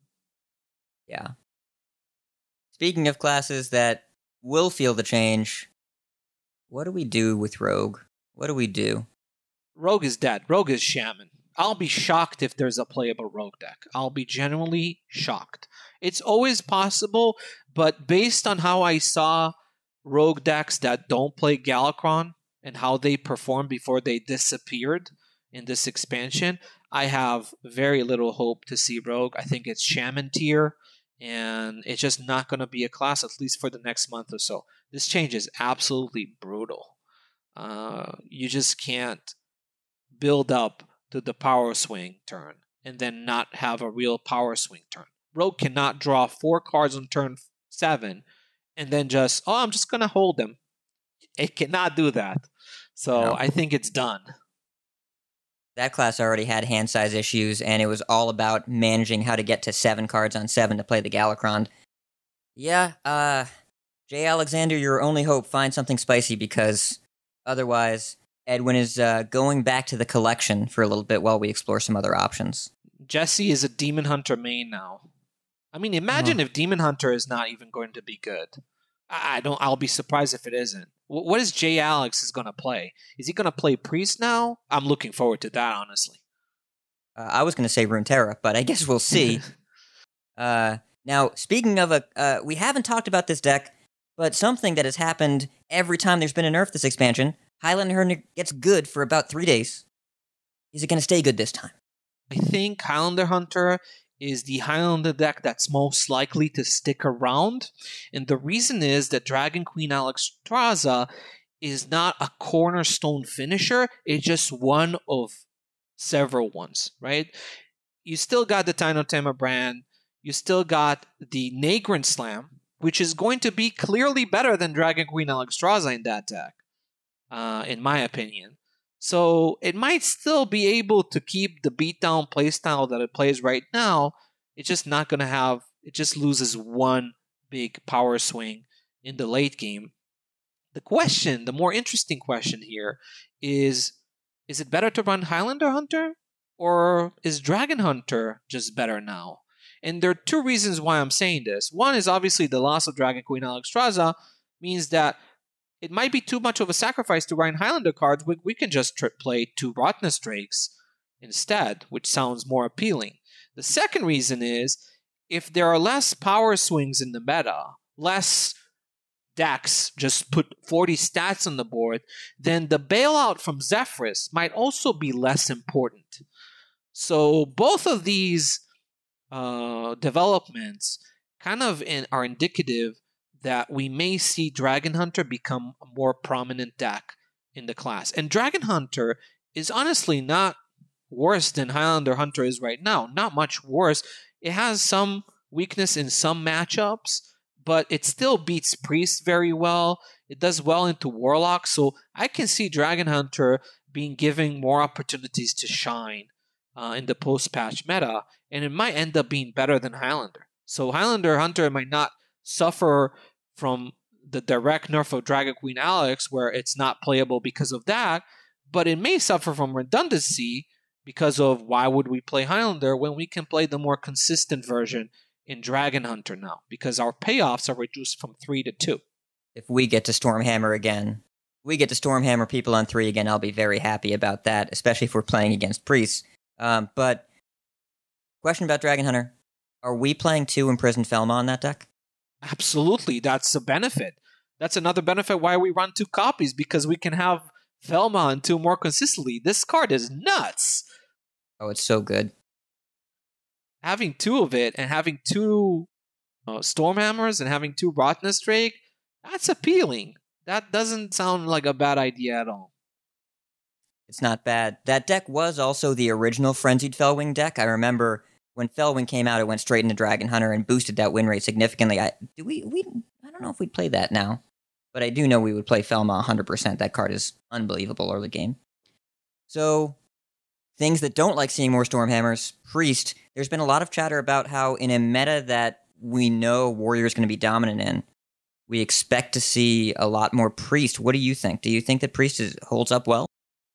[SPEAKER 2] Yeah. Speaking of classes that will feel the change, what do we do with Rogue? What do we do?
[SPEAKER 3] Rogue is dead. Rogue is Shaman. I'll be shocked if there's a playable Rogue deck. I'll be genuinely shocked. It's always possible, but based on how I saw Rogue decks that don't play Galakrond and how they performed before they disappeared in this expansion, I have very little hope to see Rogue. I think it's Shaman tier, and it's just not going to be a class, at least for the next month or so. This change is absolutely brutal. You just can't build up to the power swing turn and then not have a real power swing turn. Rogue cannot draw 4 cards on turn 7 and then just, I'm just going to hold them. It cannot do that. So no. I think it's done.
[SPEAKER 2] That class already had hand size issues, and it was all about managing how to get to 7 cards on 7 to play the Galakrond. Yeah, Jay Alexander, your only hope, find something spicy, because otherwise Edwin is going back to the collection for a little bit while we explore some other options.
[SPEAKER 3] Jesse is a Demon Hunter main now. I mean, imagine if Demon Hunter is not even going to be good. I'll be surprised if it isn't. What is Jay Alex is going to play? Is he going to play Priest now? I'm looking forward to that, honestly.
[SPEAKER 2] I was going to say Runeterra, but I guess we'll see. Now, speaking of we haven't talked about this deck, but something that has happened every time there's been a nerf this expansion, Highlander Hunter gets good for about 3 days. Is it going to stay good this time?
[SPEAKER 3] I think Highlander Hunter is the Highlander deck that's most likely to stick around. And the reason is that Dragon Queen Alexstrasza is not a cornerstone finisher. It's just one of several ones, right? You still got the Tainotema brand. You still got the Nagrand Slam, which is going to be clearly better than Dragon Queen Alexstrasza in that deck, in my opinion. So it might still be able to keep the beatdown playstyle that it plays right now. It's just not going to have, it just loses one big power swing in the late game. The more interesting question here is it better to run Highlander Hunter, or is Dragon Hunter just better now? And there are 2 reasons why I'm saying this. One is obviously the loss of Dragon Queen Alexstrasza means that it might be too much of a sacrifice to run Highlander cards. We can just play 2 Rottnest Drakes instead, which sounds more appealing. The second reason is, if there are less power swings in the meta, less decks just put 40 stats on the board, then the bailout from Zephrys might also be less important. So both of these developments kind of are indicative that we may see Dragon Hunter become a more prominent deck in the class. And Dragon Hunter is honestly not worse than Highlander Hunter is right now. Not much worse. It has some weakness in some matchups, but it still beats Priest very well. It does well into Warlock, so I can see Dragon Hunter being given more opportunities to shine in the post-patch meta, and it might end up being better than Highlander. So Highlander Hunter might not suffer from the direct nerf of Dragon Queen Alex, where it's not playable because of that, but it may suffer from redundancy because of why would we play Highlander when we can play the more consistent version in Dragon Hunter now, because our payoffs are reduced from 3 to 2.
[SPEAKER 2] If we get to Stormhammer again, we get to Stormhammer people on 3 again, I'll be very happy about that, especially if we're playing against priests. But question about Dragon Hunter. Are we playing 2 Imprisoned Felma on that deck?
[SPEAKER 3] Absolutely, that's a benefit. That's another benefit why we run 2 copies, because we can have Felma on 2 more consistently. This card is nuts.
[SPEAKER 2] Oh, it's so good.
[SPEAKER 3] Having 2 of it and having 2 Stormhammers and having 2 Rottnest Drake, that's appealing. That doesn't sound like a bad idea at all.
[SPEAKER 2] It's not bad. That deck was also the original Frenzied Felwing deck. I remember when Felwing came out, it went straight into Dragon Hunter and boosted that win rate significantly. I don't know if we'd play that now, but I do know we would play Felma 100%. That card is unbelievable early game. So, things that don't like seeing more Stormhammers. Priest. There's been a lot of chatter about how in a meta that we know Warrior is going to be dominant in, we expect to see a lot more Priest. What do you think? Do you think that Priest holds up well,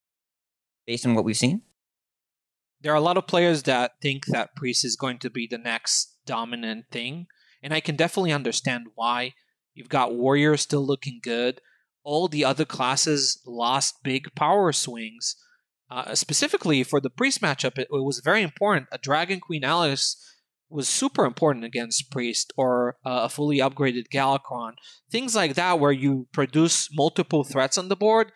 [SPEAKER 2] based on what we've seen?
[SPEAKER 3] There are a lot of players that think that Priest is going to be the next dominant thing, and I can definitely understand why. You've got Warrior still looking good. All the other classes lost big power swings. Specifically for the Priest matchup, it was very important. A Dragon Queen Alice was super important against Priest, or a fully upgraded Galakron. Things like that where you produce multiple threats on the board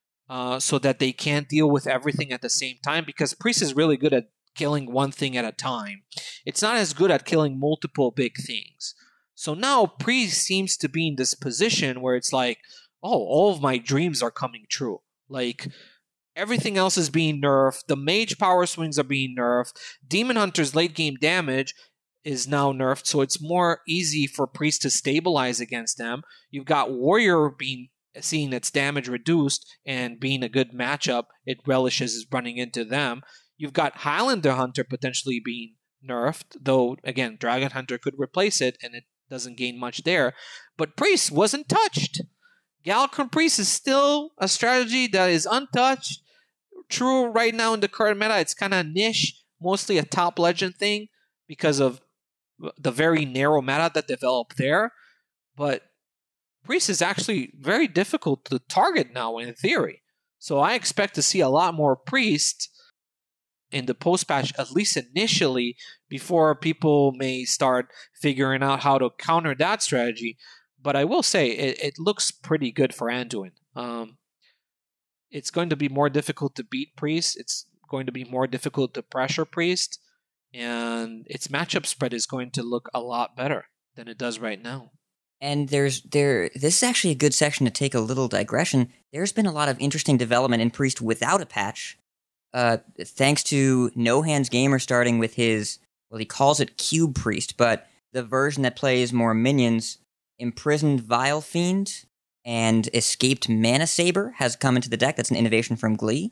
[SPEAKER 3] so that they can't deal with everything at the same time, because Priest is really good at killing one thing at a time. It's not as good at killing multiple big things. So now Priest seems to be in this position where it's like, oh, all of my dreams are coming true. Like, everything else is being nerfed. The mage power swings are being nerfed. Demon Hunter's late game damage is now nerfed, so it's more easy for Priest to stabilize against them. You've got Warrior seeing its damage reduced and being a good matchup. It relishes running into them. You've got Highlander Hunter potentially being nerfed, though, again, Dragon Hunter could replace it, and it doesn't gain much there. But Priest wasn't touched. Galakron Priest is still a strategy that is untouched. True, right now in the current meta, it's kind of niche, mostly a top legend thing because of the very narrow meta that developed there. But Priest is actually very difficult to target now in theory. So I expect to see a lot more Priest in the post-patch, at least initially, before people may start figuring out how to counter that strategy. But I will say, it looks pretty good for Anduin. It's going to be more difficult to beat Priest. It's going to be more difficult to pressure Priest. And its matchup spread is going to look a lot better than it does right now.
[SPEAKER 2] And this is actually a good section to take a little digression. There's been a lot of interesting development in Priest without a patch. Thanks to No Hands Gamer starting with his, well, he calls it Cube Priest, but the version that plays more minions, Imprisoned Vile Fiend and Escaped Mana Saber has come into the deck. That's an innovation from Glee.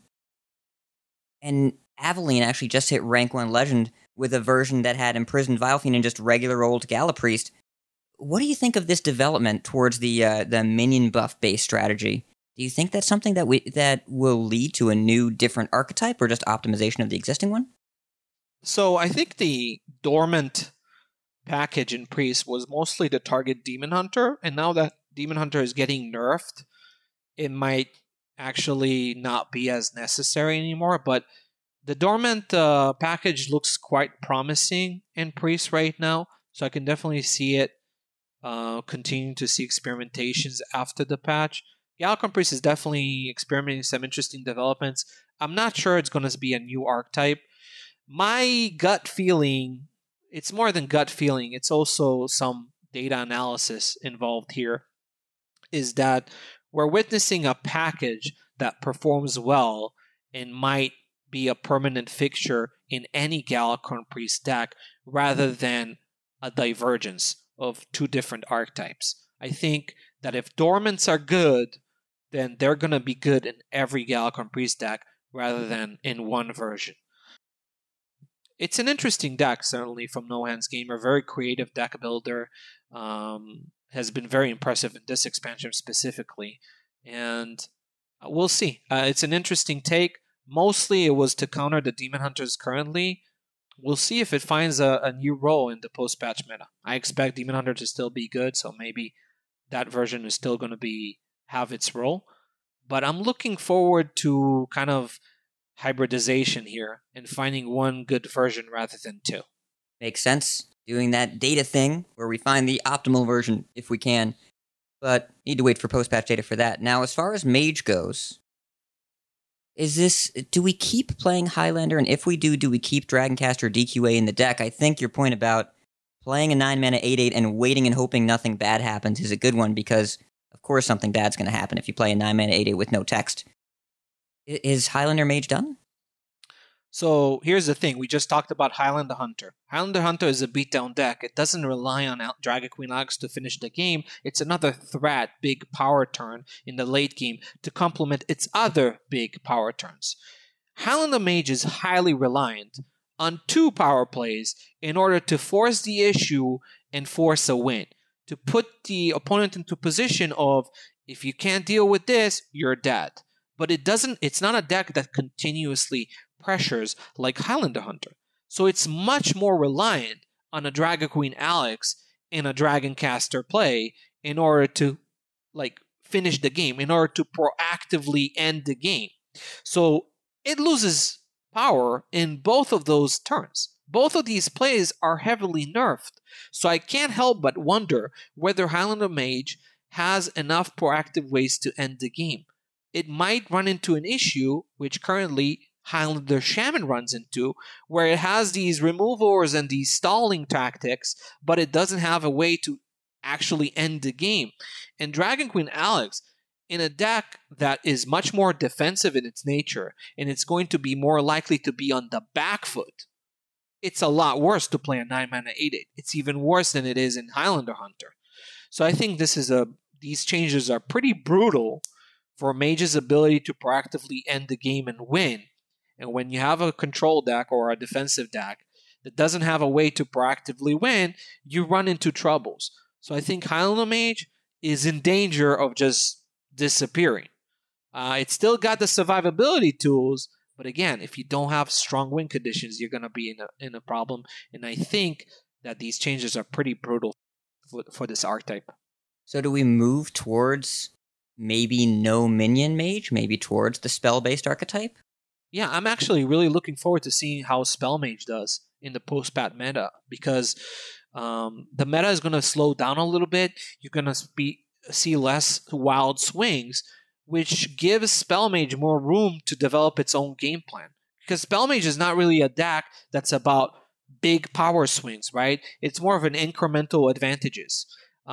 [SPEAKER 2] And Aveline actually just hit rank 1 legend with a version that had Imprisoned Vile Fiend and just regular old Gala Priest. What do you think of this development towards the minion buff-based strategy? Do you think that's something that will lead to a new, different archetype, or just optimization of the existing one?
[SPEAKER 3] So I think the dormant package in Priest was mostly to target Demon Hunter, and now that Demon Hunter is getting nerfed, it might actually not be as necessary anymore. But the dormant package looks quite promising in Priest right now, so I can definitely see it continuing to see experimentations after the patch. Galakron Priest is definitely experimenting some interesting developments. I'm not sure it's going to be a new archetype. My gut feeling it's more than gut feeling. It's also some data analysis involved here, is that we're witnessing a package that performs well and might be a permanent fixture in any Galakrond Priest deck rather than a divergence of two different archetypes. I think that if Dormants are good, then they're going to be good in every Galakrond Priest deck rather than in one version. It's an interesting deck, certainly, from No Hands Gamer. Very creative deck builder. Has been very impressive in this expansion specifically. And we'll see. It's an interesting take. Mostly it was to counter the Demon Hunters currently. We'll see if it finds a new role in the post-patch meta. I expect Demon Hunter to still be good, so maybe that version is still going to have its role. But I'm looking forward to kind of hybridization here and finding one good version rather than two.
[SPEAKER 2] Makes sense. Doing that data thing where we find the optimal version if we can. But need to wait for post-patch data for that. Now, as far as Mage goes, do we keep playing Highlander? And if we do we keep Dragoncaster DQA in the deck? I think your point about playing a 9-mana 8/8 and waiting and hoping nothing bad happens is a good one, because of course something bad's going to happen if you play a 9-mana 8/8 with no text. Is Highlander Mage done?
[SPEAKER 3] So here's the thing. We just talked about Highlander Hunter. Highlander Hunter is a beatdown deck. It doesn't rely on Dragon Queen Alex to finish the game. It's another threat, big power turn in the late game to complement its other big power turns. Highlander Mage is highly reliant on 2 power plays in order to force the issue and force a win. To put the opponent into position of, if you can't deal with this, you're dead. But it's not a deck that continuously pressures like Highlander Hunter. So it's much more reliant on a Dragon Queen Alex and a Dragoncaster play in order to finish the game, in order to proactively end the game. So it loses power in both of those turns. Both of these plays are heavily nerfed. So I can't help but wonder whether Highlander Mage has enough proactive ways to end the game. It might run into an issue, which currently Highlander Shaman runs into, where it has these removals and these stalling tactics, but it doesn't have a way to actually end the game. And Dragon Queen Alex, in a deck that is much more defensive in its nature, and it's going to be more likely to be on the back foot, it's a lot worse to play a 9-mana 8/8. It's even worse than it is in Highlander Hunter. So I think these changes are pretty brutal for Mage's ability to proactively end the game and win. And when you have a control deck or a defensive deck that doesn't have a way to proactively win, you run into troubles. So I think Highlander Mage is in danger of just disappearing. It's still got the survivability tools, but again, if you don't have strong win conditions, you're going to be in a problem. And I think that these changes are pretty brutal for this archetype.
[SPEAKER 2] So do we move towards maybe no minion mage, maybe towards the spell-based archetype?
[SPEAKER 3] Yeah, I'm actually really looking forward to seeing how Spell Mage does in the post-patch meta, because the meta is going to slow down a little bit. You're going to see less wild swings, which gives Spell Mage more room to develop its own game plan. Because Spell Mage is not really a deck that's about big power swings, right? It's more of an incremental advantages.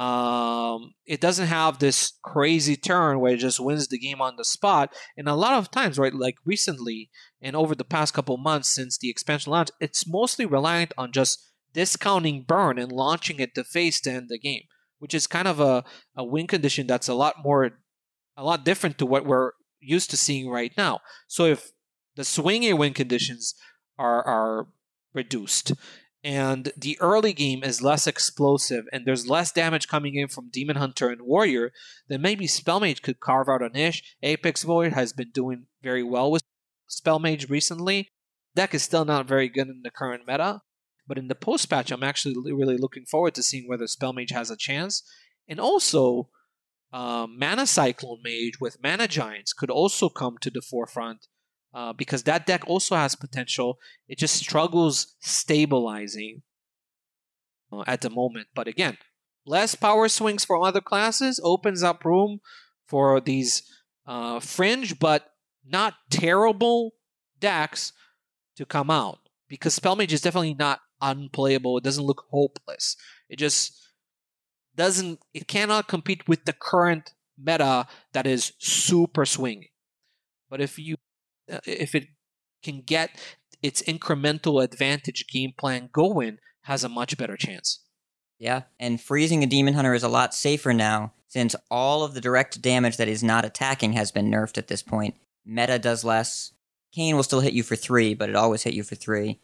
[SPEAKER 3] It doesn't have this crazy turn where it just wins the game on the spot. And a lot of times, right, like recently and over the past couple months since the expansion launch, it's mostly reliant on just discounting burn and launching it to face to end the game, which is kind of a win condition that's a lot different to what we're used to seeing right now. So if the swinging win conditions are reduced, and the early game is less explosive, and there's less damage coming in from Demon Hunter and Warrior, then maybe Spellmage could carve out a niche. Apex Void has been doing very well with Spellmage recently. Deck is still not very good in the current meta, but in the post-patch, I'm actually really looking forward to seeing whether Spellmage has a chance. And also, Mana Cyclone Mage with Mana Giants could also come to the forefront, because that deck also has potential. It just struggles stabilizing at the moment. But again, less power swings from other classes opens up room for these fringe but not terrible decks to come out. Because Spellmage is definitely not unplayable. It doesn't look hopeless. It just doesn't. It cannot compete with the current meta that is super swinging. But if it can get its incremental advantage game plan going, has a much better chance.
[SPEAKER 2] Yeah, and freezing a Demon Hunter is a lot safer now, since all of the direct damage that is not attacking has been nerfed at this point. Meta does less. Kayn will still hit you for 3, but it always hit you for 3.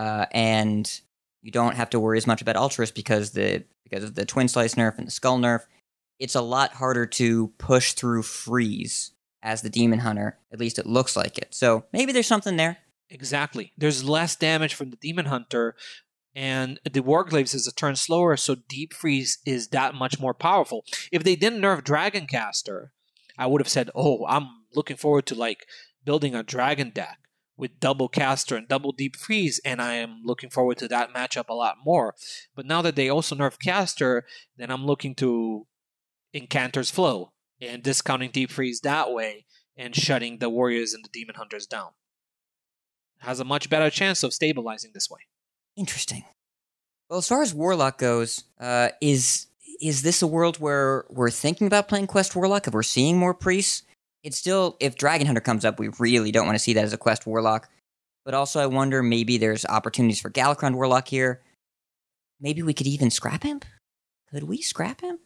[SPEAKER 2] And you don't have to worry as much about Ultras because of the Twin Slice nerf and the Skull nerf. It's a lot harder to push through freeze as the Demon Hunter. At least it looks like it. So maybe there's something there.
[SPEAKER 3] Exactly. There's less damage from the Demon Hunter, and the Warglaives is a turn slower, so Deep Freeze is that much more powerful. If they didn't nerf Dragoncaster, I would have said, oh, I'm looking forward to building a Dragon deck with double Caster and double Deep Freeze, and I am looking forward to that matchup a lot more. But now that they also nerf Caster, then I'm looking to Incanter's Flow and discounting Deep Freeze that way and shutting the Warriors and the Demon Hunters down. Has a much better chance of stabilizing this way. Interesting.
[SPEAKER 2] Well, as far as Warlock goes, is this a world where we're thinking about playing Quest Warlock? If we're seeing more priests? It's still, if Dragon Hunter comes up, we really don't want to see that as a Quest Warlock. But also I wonder, maybe there's opportunities for Galakrond Warlock here. Maybe we could even scrap him? Could we scrap him?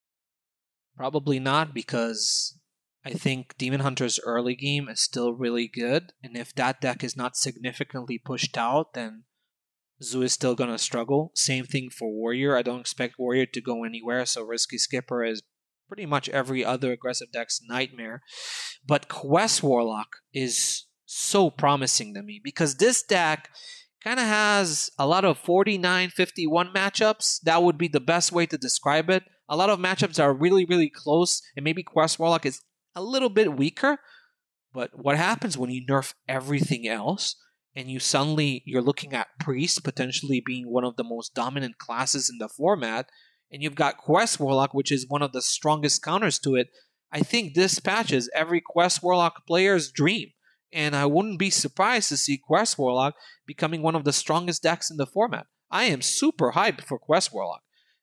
[SPEAKER 3] Probably not, because I think Demon Hunter's early game is still really good, and if that deck is not significantly pushed out, then Zoo is still going to struggle. Same thing for Warrior. I don't expect Warrior to go anywhere, so Risky Skipper is pretty much every other aggressive deck's nightmare. But Quest Warlock is so promising to me, because this deck kind of has a lot of 49-51 matchups. That would be the best way to describe it. A lot of matchups are really, really close, and maybe Quest Warlock is a little bit weaker. But what happens when you nerf everything else, and you're looking at Priest potentially being one of the most dominant classes in the format, and you've got Quest Warlock, which is one of the strongest counters to it. I think this patch is every Quest Warlock player's dream. And I wouldn't be surprised to see Quest Warlock becoming one of the strongest decks in the format. I am super hyped for Quest Warlock.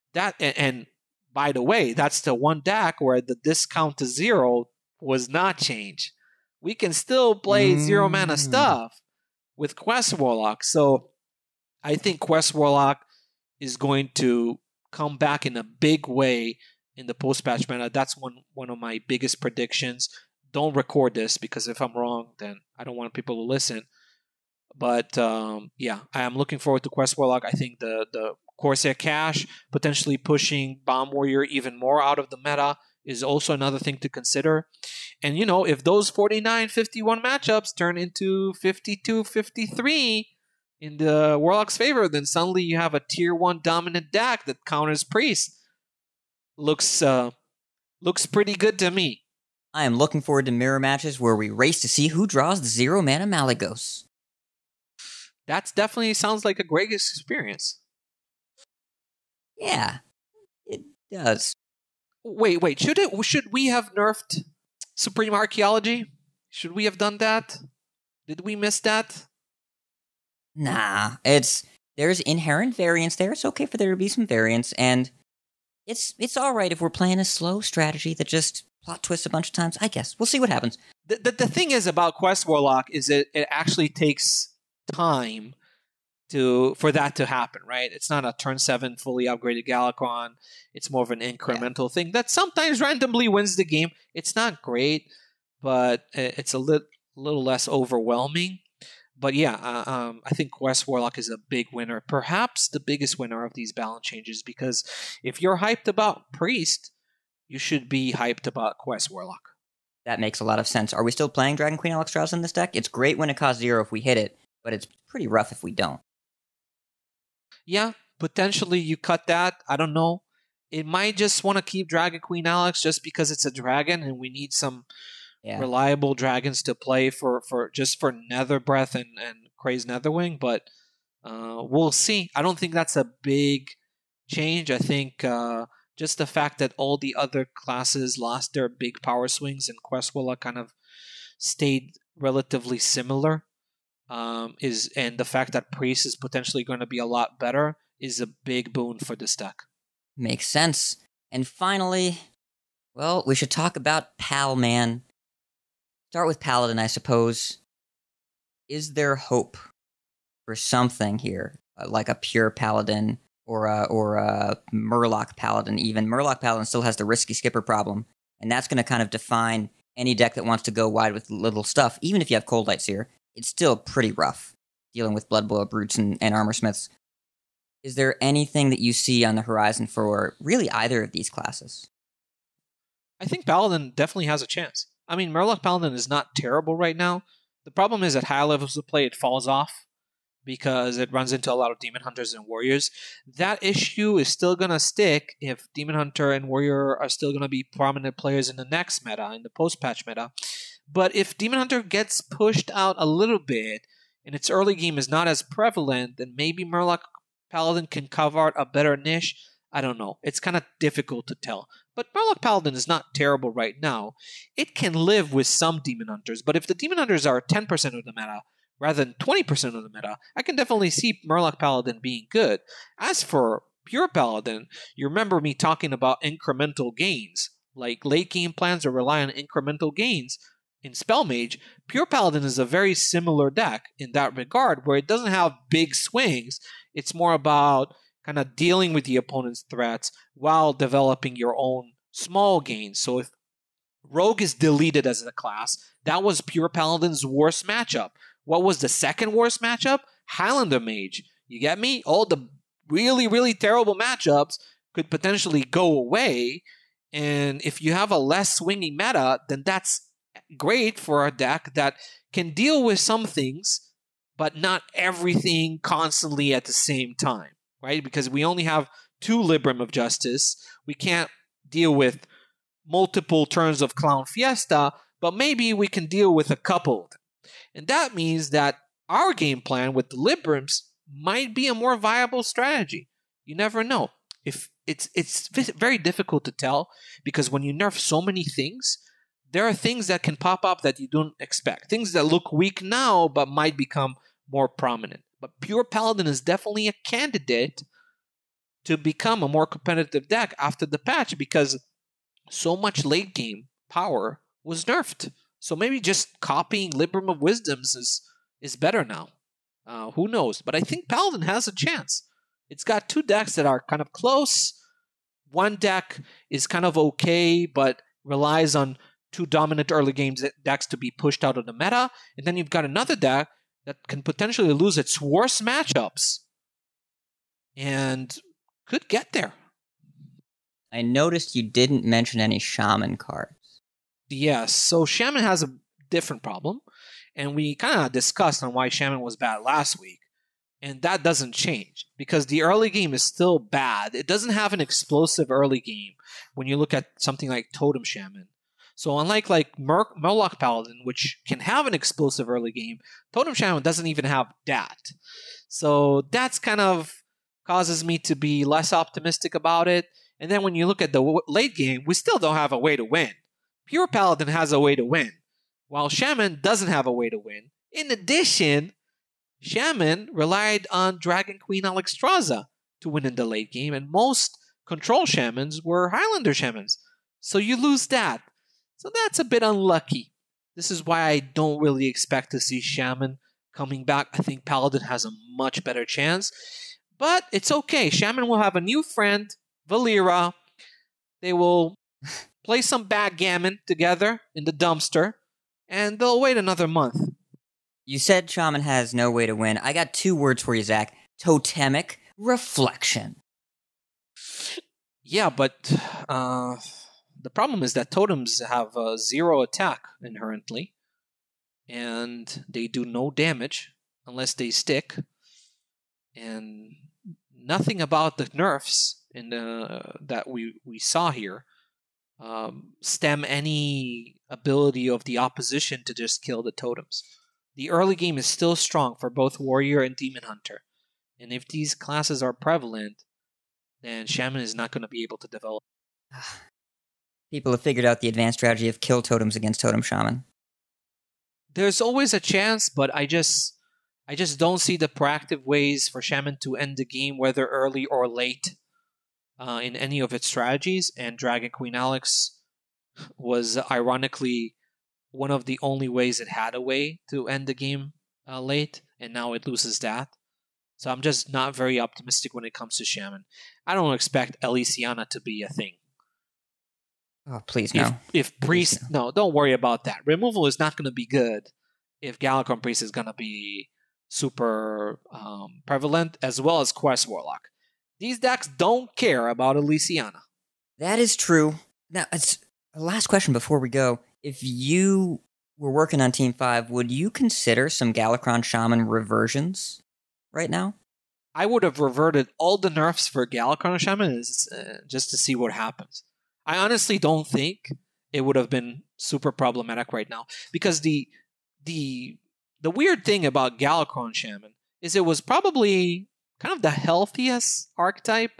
[SPEAKER 3] And by the way, that's the one deck where the discount to 0 was not changed. We can still play 0 mana stuff with Quest Warlock. So I think Quest Warlock is going to come back in a big way in the post-patch meta. That's one of my biggest predictions. Don't record this, because if I'm wrong, then I don't want people to listen. But yeah, I am looking forward to Quest Warlock. I think the Corsair Cash potentially pushing Bomb Warrior even more out of the meta is also another thing to consider. And if those 49-51 matchups turn into 52-53 in the Warlock's favor, then suddenly you have a tier 1 dominant deck that counters Priest. Looks pretty good to me.
[SPEAKER 2] I am looking forward to mirror matches where we race to see who draws the 0 mana Malygos.
[SPEAKER 3] That definitely sounds like a great experience.
[SPEAKER 2] Yeah, it does.
[SPEAKER 3] Wait. Should we have nerfed Supreme Archaeology? Should we have done that? Did we miss that?
[SPEAKER 2] Nah, there's inherent variance there. It's okay for there to be some variance, and it's all right if we're playing a slow strategy that just plot twists a bunch of times. I guess we'll see what happens.
[SPEAKER 3] The thing is about Quest Warlock is it actually takes time for that to happen, right? It's not a turn 7 fully upgraded Galakrond. It's more of an incremental thing that sometimes randomly wins the game. It's not great, but it's a little less overwhelming. But yeah, I think Quest Warlock is a big winner, perhaps the biggest winner of these balance changes, because if you're hyped about Priest, you should be hyped about Quest Warlock.
[SPEAKER 2] That makes a lot of sense. Are we still playing Dragon Queen Alexstrasza in this deck? It's great when it costs 0 if we hit it, but it's pretty rough if we don't.
[SPEAKER 3] Yeah, potentially you cut that. I don't know. It might just want to keep Dragon Queen Alex just because it's a dragon and we need some reliable dragons to play for Nether Breath and Crazed Netherwing, but we'll see. I don't think that's a big change. I think just the fact that all the other classes lost their big power swings and Quest Warlock kind of stayed relatively similar and the fact that Priest is potentially going to be a lot better is a big boon for this deck.
[SPEAKER 2] Makes sense. And finally, well, we should talk about Pal Man. Start with Paladin, I suppose. Is there hope for something here, like a pure Paladin or a Murloc Paladin even? Murloc Paladin still has the risky skipper problem, and that's going to kind of define any deck that wants to go wide with little stuff. Even if you have Cold Light Seer, it's still pretty rough dealing with Blood Boil Brutes and Armor Smiths. Is there anything that you see on the horizon for really either of these classes?
[SPEAKER 3] I think Paladin definitely has a chance. I mean, Murloc Paladin is not terrible right now. The problem is at high levels of play, it falls off because it runs into a lot of Demon Hunters and Warriors. That issue is still going to stick if Demon Hunter and Warrior are still going to be prominent players in the next meta, in the post-patch meta. But if Demon Hunter gets pushed out a little bit and its early game is not as prevalent, then maybe Murloc Paladin can carve out a better niche. I don't know. It's kind of difficult to tell. But Murloc Paladin is not terrible right now. It can live with some Demon Hunters, but if the Demon Hunters are 10% of the meta rather than 20% of the meta, I can definitely see Murloc Paladin being good. As for pure Paladin, you remember me talking about incremental gains. Like late game plans that rely on incremental gains. In Spell Mage, Pure Paladin is a very similar deck in that regard, where it doesn't have big swings. It's more about kind of dealing with the opponent's threats while developing your own small gains. So if Rogue is deleted as a class, that was Pure Paladin's worst matchup. What was the second worst matchup? Highlander Mage. You get me? All the really, really terrible matchups could potentially go away. And if you have a less swinging meta, then that's great for a deck that can deal with some things, but not everything constantly at the same time, right? Because we only have 2 Libram of Justice. We can't deal with multiple turns of Clown Fiesta, but maybe we can deal with a couple. And that means that our game plan with the Librams might be a more viable strategy. You never know. If it's very difficult to tell, because when you nerf so many things, there are things that can pop up that you don't expect. Things that look weak now, but might become more prominent. But Pure Paladin is definitely a candidate to become a more competitive deck after the patch, because so much late game power was nerfed. So maybe just copying Libram of Wisdoms is better now. Who knows? But I think Paladin has a chance. It's got 2 decks that are kind of close. One deck is kind of okay, but relies on 2 dominant early game decks to be pushed out of the meta. And then you've got another deck that can potentially lose its worst matchups and could get there.
[SPEAKER 2] I noticed you didn't mention any Shaman cards.
[SPEAKER 3] Yes, so Shaman has a different problem, and we kind of discussed on why Shaman was bad last week, and that doesn't change, because the early game is still bad. It doesn't have an explosive early game when you look at something like Totem Shaman. So unlike Murloc Paladin, which can have an explosive early game, Totem Shaman doesn't even have that. So that's kind of causes me to be less optimistic about it. And then when you look at the late game, we still don't have a way to win. Pure Paladin has a way to win, while Shaman doesn't have a way to win. In addition, Shaman relied on Dragon Queen Alexstrasza to win in the late game, and most control Shamans were Highlander Shamans. So you lose that. So that's a bit unlucky. This is why I don't really expect to see Shaman coming back. I think Paladin has a much better chance. But it's okay. Shaman will have a new friend, Valeera. They will play some backgammon together in the dumpster, and they'll wait another month.
[SPEAKER 2] You said Shaman has no way to win. I got 2 words for you, Zach. Totemic Reflection.
[SPEAKER 3] Yeah, but the problem is that totems have 0 attack inherently, and they do no damage unless they stick, and nothing about the nerfs in that we saw here stem any ability of the opposition to just kill the totems. The early game is still strong for both Warrior and Demon Hunter, and if these classes are prevalent, then Shaman is not going to be able to develop.
[SPEAKER 2] People have figured out the advanced strategy of kill totems against Totem Shaman.
[SPEAKER 3] There's always a chance, but I just I just don't see the proactive ways for Shaman to end the game, whether early or late, in any of its strategies. And Dragon Queen Alex was ironically one of the only ways it had a way to end the game late, and now it loses that. So I'm just not very optimistic when it comes to Shaman. I don't expect Elysiana to be a thing.
[SPEAKER 2] Oh, please no.
[SPEAKER 3] If Priest, no, don't worry about that. Removal is not going to be good if Galakrond Priest is going to be super prevalent, as well as Quest Warlock. These decks don't care about Elysiana.
[SPEAKER 2] That is true. Now, it's a last question before we go. If you were working on Team 5, would you consider some Galakrond Shaman reversions right now?
[SPEAKER 3] I would have reverted all the nerfs for Galakrond Shaman just to see what happens. I honestly don't think it would have been super problematic right now, because the weird thing about Galakrond Shaman is it was probably kind of the healthiest archetype,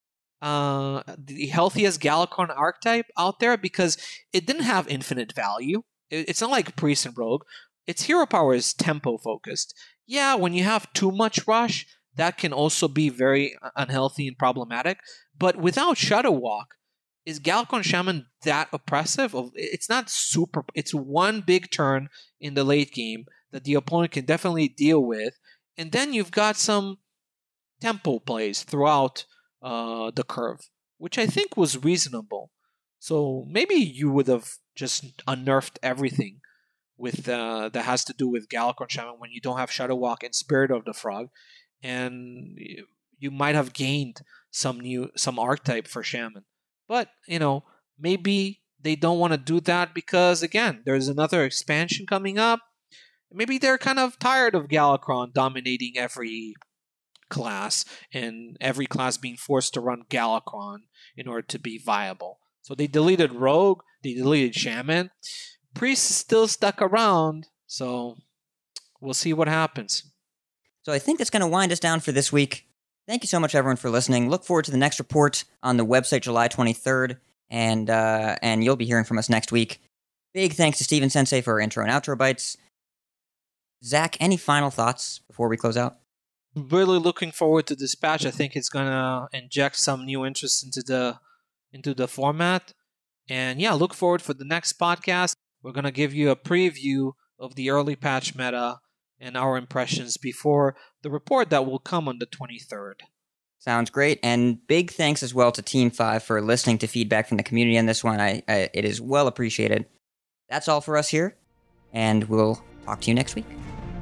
[SPEAKER 3] the healthiest Galakrond archetype out there, because it didn't have infinite value. It's not like Priest and Rogue. Its hero power is tempo focused. Yeah, when you have too much rush, that can also be very unhealthy and problematic. But without Shadow Walk, is Galakrond Shaman that oppressive? It's not super. It's one big turn in the late game that the opponent can definitely deal with, and then you've got some tempo plays throughout the curve, which I think was reasonable. So maybe you would have just unnerfed everything with that has to do with Galakrond Shaman when you don't have Shadow Walk and Spirit of the Frog, and you might have gained some archetype for Shaman. But, maybe they don't want to do that because, again, there's another expansion coming up. Maybe they're kind of tired of Galakrond dominating every class and every class being forced to run Galakrond in order to be viable. So they deleted Rogue, they deleted Shaman. Priest is still stuck around, so we'll see what happens.
[SPEAKER 2] So I think that's going to wind us down for this week. Thank you so much, everyone, for listening. Look forward to the next report on the website July 23rd, and you'll be hearing from us next week. Big thanks to Steven Sensei for our intro and outro bites. Zach, any final thoughts before we close out?
[SPEAKER 3] Really looking forward to this patch. I think it's going to inject some new interest into the format. And yeah, look forward for the next podcast. We're going to give you a preview of the early patch meta and our impressions before the report that will come on the 23rd.
[SPEAKER 2] Sounds great. And big thanks as well to Team 5 for listening to feedback from the community on this one. It is well appreciated. That's all for us here, and we'll talk to you next week.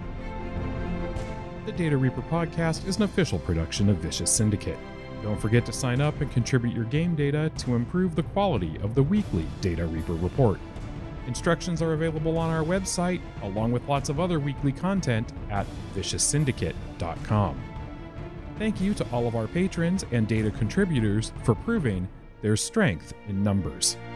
[SPEAKER 1] The Data Reaper podcast is an official production of Vicious Syndicate. Don't forget to sign up and contribute your game data to improve the quality of the weekly Data Reaper report. Instructions are available on our website, along with lots of other weekly content at vicioussyndicate.com. Thank you to all of our patrons and data contributors for proving their strength in numbers.